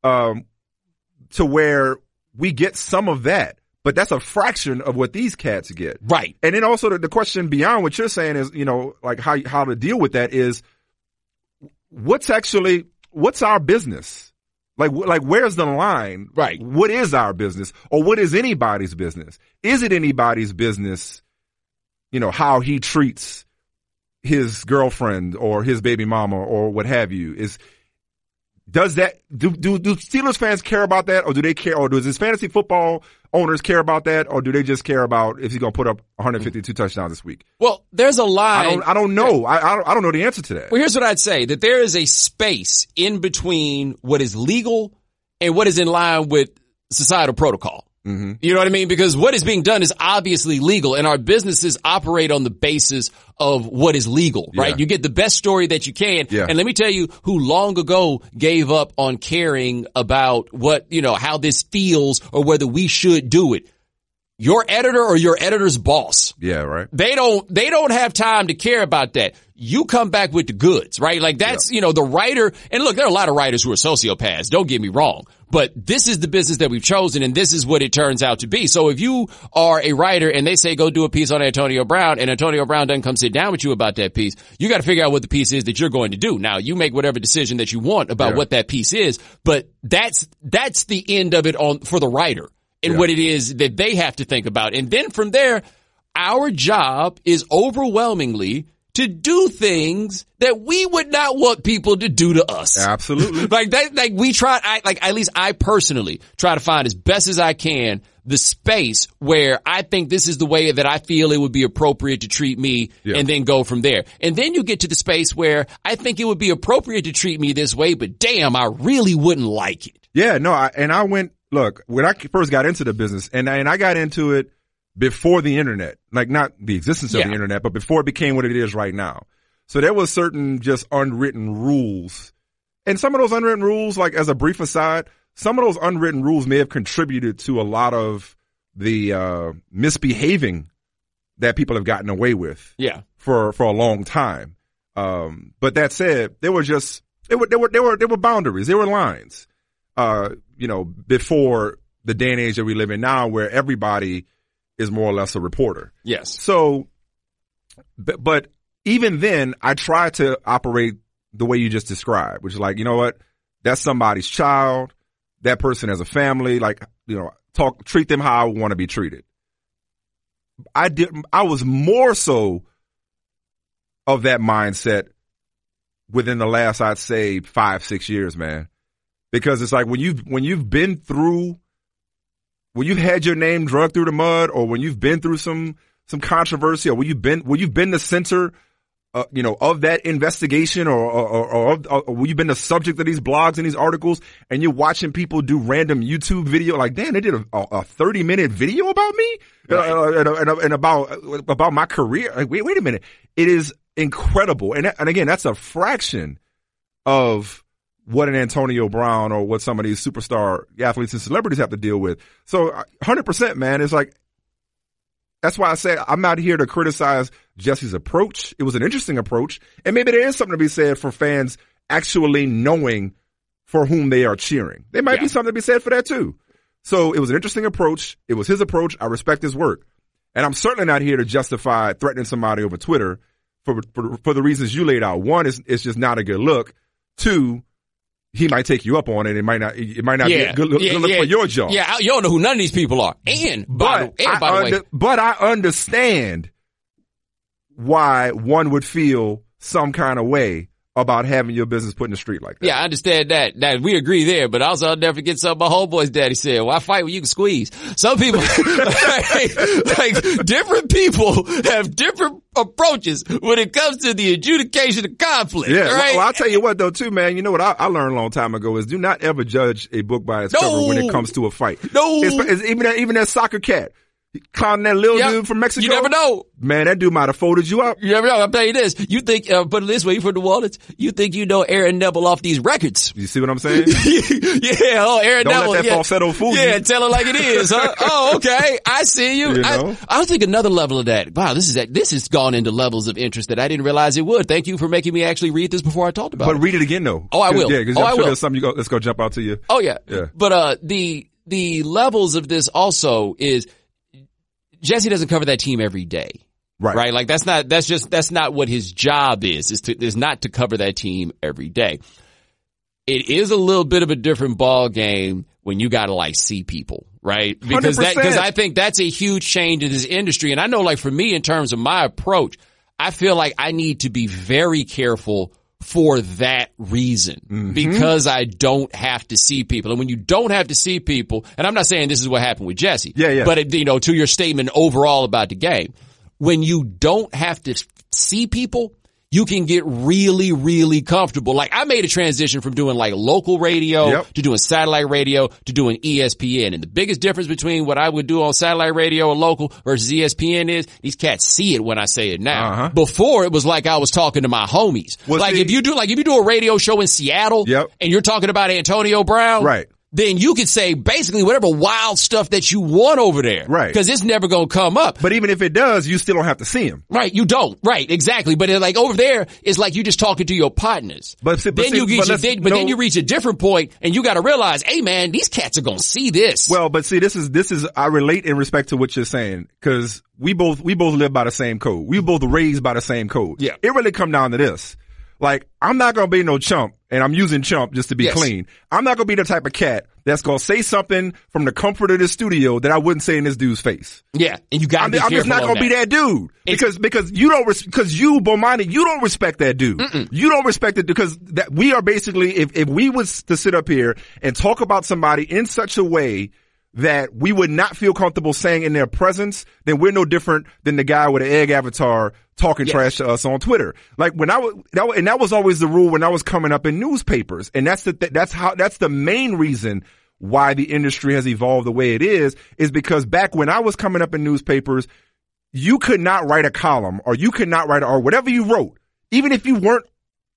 Speaker 2: To where we get some of that, but that's a fraction of what these cats get.
Speaker 1: Right.
Speaker 2: And then also the question beyond what you're saying is, like how to deal with that is what's our business? Like where's the line?
Speaker 1: Right.
Speaker 2: What is our business or what is anybody's business? Is it anybody's business, how he treats his girlfriend or his baby mama or what have you? Do Steelers fans care about that, or do they care, or does his fantasy football owners care about that, or do they just care about if he's going to put up 152 touchdowns this week?
Speaker 1: Well, there's a line.
Speaker 2: I don't know. I don't know the answer to that.
Speaker 1: Well, here's what I'd say, that there is a space in between what is legal and what is in line with societal protocol.
Speaker 2: Mm-hmm.
Speaker 1: You know what I mean? Because what is being done is obviously legal, and our businesses operate on the basis of what is legal, right?
Speaker 2: Yeah.
Speaker 1: You get the best story that you can.
Speaker 2: Yeah.
Speaker 1: And let me tell you who long ago gave up on caring about what, how this feels or whether we should do it. Your editor or your editor's boss.
Speaker 2: Yeah, right.
Speaker 1: They don't have time to care about that. You come back with the goods, right? Like that's, the writer. And look, there are a lot of writers who are sociopaths. Don't get me wrong. But this is the business that we've chosen, and this is what it turns out to be. So if you are a writer and they say go do a piece on Antonio Brown, and Antonio Brown doesn't come sit down with you about that piece, you got to figure out what the piece is that you're going to do. Now, you make whatever decision that you want about what that piece is, but that's the end of it for the writer and what it is that they have to think about. And then from there, our job is overwhelmingly to do things that we would not want people to do to us.
Speaker 2: Absolutely.
Speaker 1: At least I personally try to find as best as I can the space where I think this is the way that I feel it would be appropriate to treat me, and then go from there. And then you get to the space where I think it would be appropriate to treat me this way, but damn, I really wouldn't like it.
Speaker 2: Yeah, no, look, when I first got into the business, and I got into it before the internet, like not the existence of the internet, but before it became what it is right now. So there was certain just unwritten rules. And some of those unwritten rules, like as a brief aside, some of those unwritten rules may have contributed to a lot of the misbehaving that people have gotten away with for a long time. But that said, there were boundaries, there were lines, before the day and age that we live in now, where everybody is more or less a reporter.
Speaker 1: Yes.
Speaker 2: So, but even then, I try to operate the way you just described, which is like, you know what? That's somebody's child. That person has a family. Like, treat them how I want to be treated. I was more so of that mindset within the last, I'd say 5-6 years, man, because it's like when you've been through, when you've had your name dragged through the mud, or when you've been through some controversy, or when you've been the center, of that investigation, or when you've been the subject of these blogs and these articles, and you're watching people do random YouTube video, like, damn, they did a 30-minute video about me, and about my career. Like, wait a minute, it is incredible, and again, that's a fraction of what an Antonio Brown or what some of these superstar athletes and celebrities have to deal with. So 100%, man, it's like, that's why I say I'm not here to criticize Jesse's approach. It was an interesting approach. And maybe there is something to be said for fans actually knowing for whom they are cheering. There might be something to be said for that too. So it was an interesting approach. It was his approach. I respect his work. And I'm certainly not here to justify threatening somebody over Twitter for the reasons you laid out. One, it's just not a good look. Two, he might take you up on it. It might not be a good look for your job.
Speaker 1: Yeah, you don't know who none of these people are. By the way,
Speaker 2: but I understand why one would feel some kind of way about having your business put in the street like that.
Speaker 1: Yeah, I understand that. That we agree there, but also I'll never forget something my homeboy's daddy said. Why fight when you can squeeze? Some people, like different people have different approaches when it comes to the adjudication of conflict.
Speaker 2: Yeah.
Speaker 1: Right?
Speaker 2: Well, I'll tell you what though too, man, you know what I learned a long time ago is do not ever judge a book by its cover when it comes to a fight.
Speaker 1: No.
Speaker 2: It's even that soccer cat. Clowning that little dude from Mexico.
Speaker 1: You never know.
Speaker 2: Man, that dude might have folded you up.
Speaker 1: You never know. I'll tell you this. You think, put it this way, you from New Orleans, you think you know Aaron Neville off these records.
Speaker 2: You see what I'm saying?
Speaker 1: Aaron Neville.
Speaker 2: Don't let that falsetto fool you.
Speaker 1: Yeah, tell it like it is, huh? Oh, okay. I see you. I'll take another level of that. Wow, this has gone into levels of interest that I didn't realize it would. Thank you for making me actually read this before I talked about it.
Speaker 2: But read it again though.
Speaker 1: Oh, I will.
Speaker 2: Yeah, because I'm sure there's something that's going to jump out to you.
Speaker 1: Oh, yeah.
Speaker 2: Yeah.
Speaker 1: But, the levels of this also is, Jesse doesn't cover that team every day. Right? Like that's not what his job is not to cover that team every day. It is a little bit of a different ball game when you gotta like see people, right? Because
Speaker 2: 100%.
Speaker 1: I think that's a huge change in this industry. And I know like for me in terms of my approach, I feel like I need to be very careful for that reason, because I don't have to see people. And when you don't have to see people, and I'm not saying this is what happened with Jesse, but to your statement overall about the game, when you don't have to see people, you can get really, really comfortable. Like I made a transition from doing like local radio to doing satellite radio to doing ESPN. And the biggest difference between what I would do on satellite radio or local versus ESPN is these cats see it when I say it now. Before it was like I was talking to my homies. Well, like if you do a radio show in Seattle and you're talking about Antonio Brown.
Speaker 2: Right.
Speaker 1: Then you could say basically whatever wild stuff that you want over there.
Speaker 2: Right.
Speaker 1: Because it's never going to come up.
Speaker 2: But even if it does, you still don't have to see him.
Speaker 1: Right. You don't. Right. Exactly. But like over there, it's like you just talking to your partners. Then you reach a different point and you got to realize, hey man, these cats are going to see this.
Speaker 2: Well, but see, this is, I relate in respect to what you're saying because we both live by the same code. We both raised by the same code.
Speaker 1: Yeah.
Speaker 2: It really come down to this. Like, I'm not going to be no chump, and I'm using chump just to be clean. I'm not going to be the type of cat that's going to say something from the comfort of the studio that I wouldn't say in this dude's face.
Speaker 1: Yeah, and you got to be careful.
Speaker 2: I'm just not going to be that dude because Bomani, you don't respect that dude. You don't respect it because that we are basically, if we was to sit up here and talk about somebody in such a way that we would not feel comfortable saying in their presence, then we're no different than the guy with an egg avatar talking trash to us on Twitter. Like that was always the rule when I was coming up in newspapers. And that's the main reason why the industry has evolved the way it is because back when I was coming up in newspapers, you could not write a column or you could not write or whatever you wrote, even if you weren't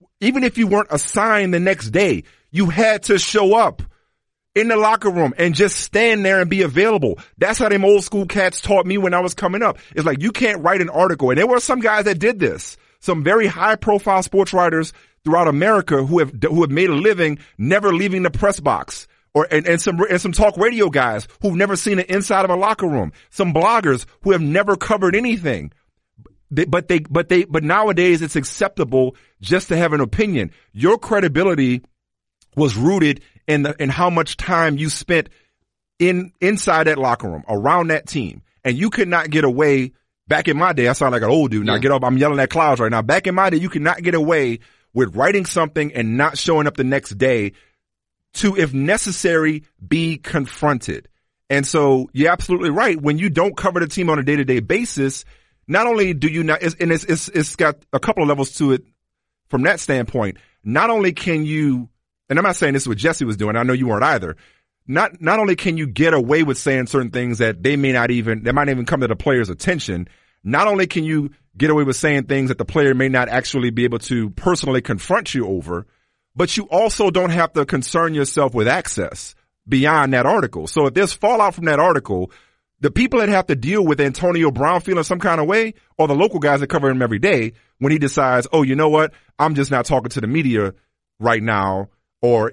Speaker 2: assigned the next day, you had to show up in the locker room and just stand there and be available. That's how them old school cats taught me when I was coming up. It's like you can't write an article. And there were some guys that did this. Some very high profile sports writers throughout America who have made a living never leaving the press box. And some talk radio guys who've never seen the inside of a locker room. Some bloggers who have never covered anything. But nowadays it's acceptable just to have an opinion. Your credibility was rooted in how much time you spent inside that locker room, around that team. And you could not get away. Back in my day, I sound like an old dude. Now get up. I'm yelling at clouds right now. Back in my day, you could not get away with writing something and not showing up the next day to, if necessary, be confronted. And so you're absolutely right. When you don't cover the team on a day-to-day basis, not only do you not, and it's got a couple of levels to it from that standpoint. Not only can you, and I'm not saying this is what Jesse was doing. I know you weren't either. Not only can you get away with saying certain things that might not even come to the player's attention. Not only can you get away with saying things that the player may not actually be able to personally confront you over, but you also don't have to concern yourself with access beyond that article. So if there's fallout from that article, the people that have to deal with Antonio Brown feeling some kind of way are the local guys that cover him every day when he decides, oh, you know what? I'm just not talking to the media right now. Or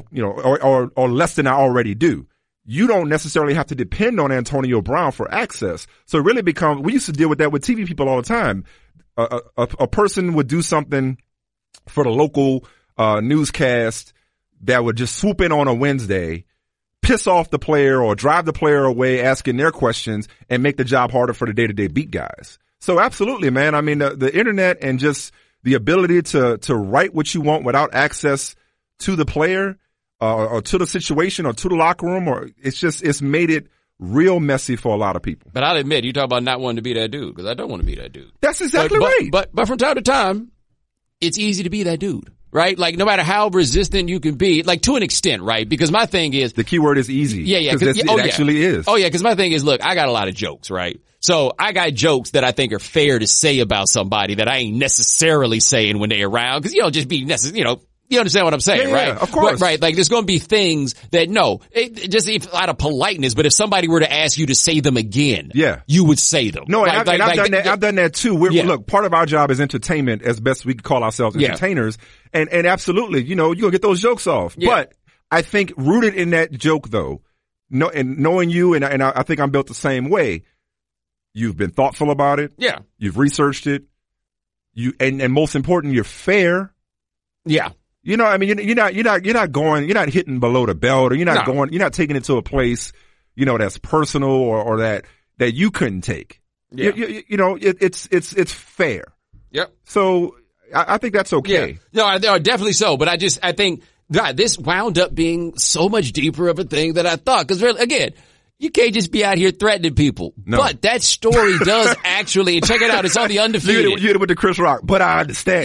Speaker 2: less than I already do. You don't necessarily have to depend on Antonio Brown for access. So it really becomes, we used to deal with that with TV people all the time. A person would do something for the local newscast that would just swoop in on a Wednesday, piss off the player or drive the player away asking their questions and make the job harder for the day-to-day beat guys. So absolutely, man. I mean, the internet and just the ability to write what you want without access to the player, or to the situation or to the locker room, or it's made it real messy for a lot of people.
Speaker 1: But I'll admit, you talk about not wanting to be that dude, because I don't want to be that dude.
Speaker 2: That's exactly right.
Speaker 1: But from time to time, it's easy to be that dude, right? Like, no matter how resistant you can be, like, to an extent, right? Because my thing is,
Speaker 2: the key word is easy.
Speaker 1: Yeah.
Speaker 2: It actually is.
Speaker 1: Oh yeah, because my thing is, look, I got a lot of jokes, right? So I got jokes that I think are fair to say about somebody that I ain't necessarily saying when they around, because you don't just be you understand what I'm saying, right?
Speaker 2: Yeah, of course.
Speaker 1: Right. Like, there's going to be things that, just out of politeness, but if somebody were to ask you to say them again, you would say them.
Speaker 2: No, I've done that too. Look, part of our job is entertainment, as best we can call ourselves entertainers. And absolutely, you're going to get those jokes off. Yeah. But I think rooted in that joke though, and knowing you, and I think I'm built the same way, you've been thoughtful about it.
Speaker 1: Yeah.
Speaker 2: You've researched it. And most important, you're fair.
Speaker 1: Yeah.
Speaker 2: You know, I mean, you're not hitting below the belt, or you're not taking it to a place, that's personal or that you couldn't take. Yeah. It's fair.
Speaker 1: Yep.
Speaker 2: So I think that's okay.
Speaker 1: Yeah. No, definitely so. But I think, God, this wound up being so much deeper of a thing than I thought. Cause really, again, you can't just be out here threatening people. No. But that story does actually, check it out, it's on the Undefeated.
Speaker 2: You hit it with the Chris Rock, but I understand.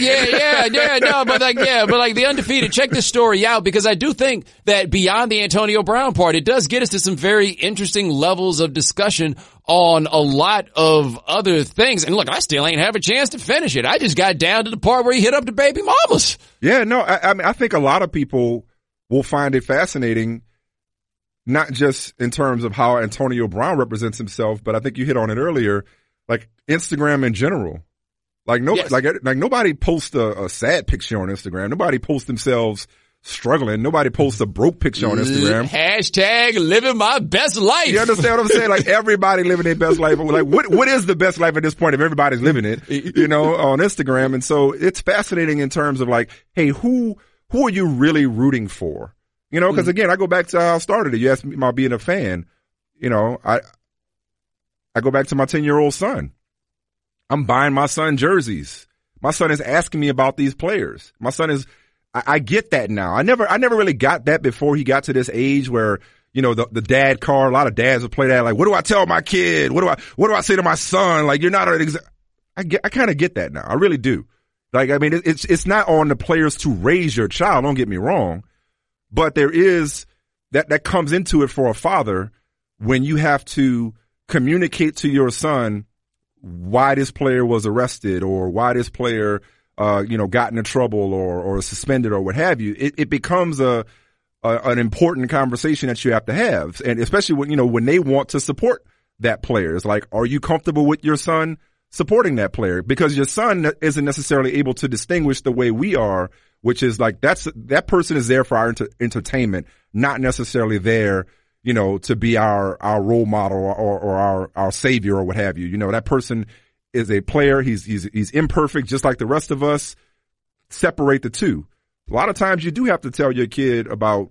Speaker 1: But the Undefeated, check this story out, because I do think that beyond the Antonio Brown part, it does get us to some very interesting levels of discussion on a lot of other things. And look, I still ain't have a chance to finish it. I just got down to the part where he hit up the baby mamas.
Speaker 2: Yeah, no, I mean, I think a lot of people will find it fascinating, not just in terms of how Antonio Brown represents himself, but I think you hit on it earlier, like Instagram in general. Like nobody posts a sad picture on Instagram. Nobody posts themselves struggling. Nobody posts a broke picture on Instagram.
Speaker 1: Hashtag living my best life.
Speaker 2: You understand what I'm saying? Like, everybody living their best life. Like, what is the best life at this point if everybody's living it, on Instagram? And so it's fascinating in terms of like, hey, who are you really rooting for? Because again, I go back to how I started it. You asked me about being a fan. I go back to my 10-year-old son. I'm buying my son jerseys. My son is asking me about these players. My son is, I get that now. I never really got that before he got to this age where, the dad card, a lot of dads would play that. Like, what do I tell my kid? What do I say to my son? Like, you're not I kind of get that now. I really do. Like, I mean, it's not on the players to raise your child. Don't get me wrong. But there is that comes into it for a father when you have to communicate to your son why this player was arrested or why this player, got into trouble or suspended or what have you. It becomes an important conversation that you have to have. And especially when they want to support that player. It's like, are you comfortable with your son supporting that player? Because your son isn't necessarily able to distinguish the way we are, which is like, that person is there for our entertainment, not necessarily there, to be our role model or our savior or what have you. That person is a player. He's imperfect, just like the rest of us. Separate the two. A lot of times you do have to tell your kid about,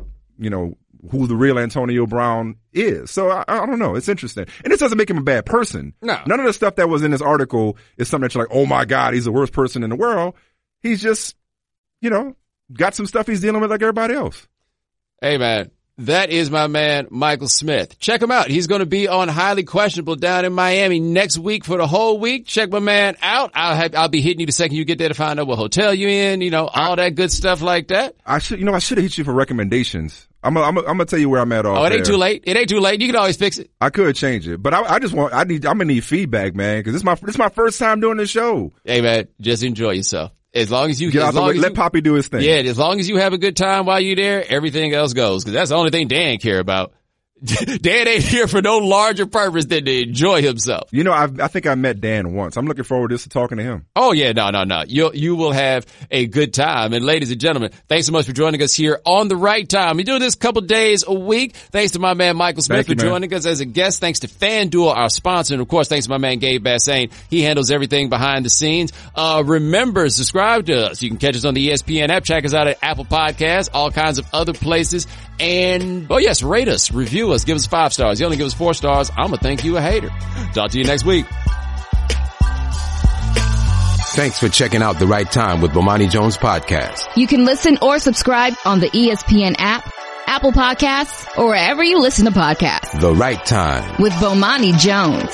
Speaker 2: who the real Antonio Brown is. So I don't know. It's interesting. And this doesn't make him a bad person.
Speaker 1: No.
Speaker 2: None of the stuff that was in this article is something that you're like, oh my God, he's the worst person in the world. He's just, got some stuff he's dealing with like everybody else.
Speaker 1: Hey man, that is my man, Michael Smith. Check him out. He's going to be on Highly Questionable down in Miami next week for the whole week. Check my man out. I'll be hitting you the second you get there to find out what hotel you in, all that good stuff like that. I should have hit you for recommendations. I'm gonna tell you where I'm at. It ain't too late. It ain't too late. You can always fix it. I could change it, but I'm gonna need feedback, man, because this is my first time doing this show. Hey man, just enjoy yourself. As long as you let Poppy do his thing. Yeah, as long as you have a good time while you're there, everything else goes. Because that's the only thing Dan care about. Dan ain't here for no larger purpose than to enjoy himself. I think I met Dan once. I'm looking forward to talking to him. Oh yeah, no. You will have a good time. And ladies and gentlemen, thanks so much for joining us here on The Right Time. We do this a couple days a week. Thanks to my man Michael Smith for joining us as a guest. Thanks to FanDuel, our sponsor, and of course, thanks to my man Gabe Bassane. He handles everything behind the scenes. Remember, subscribe to us. You can catch us on the ESPN app. Check us out at Apple Podcasts, all kinds of other places. And, rate us, review us, give us 5 stars. You only give us 4 stars, I'm gonna think you a hater. Talk to you next week. Thanks for checking out The Right Time with Bomani Jones podcast.
Speaker 3: You can listen or subscribe on the ESPN app, Apple Podcasts, or wherever you listen to podcasts.
Speaker 1: The Right Time
Speaker 3: with Bomani Jones.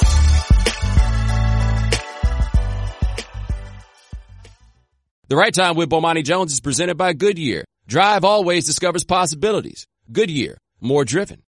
Speaker 1: The Right Time with Bomani Jones is presented by Goodyear. Drive always discovers possibilities. Goodyear, more driven.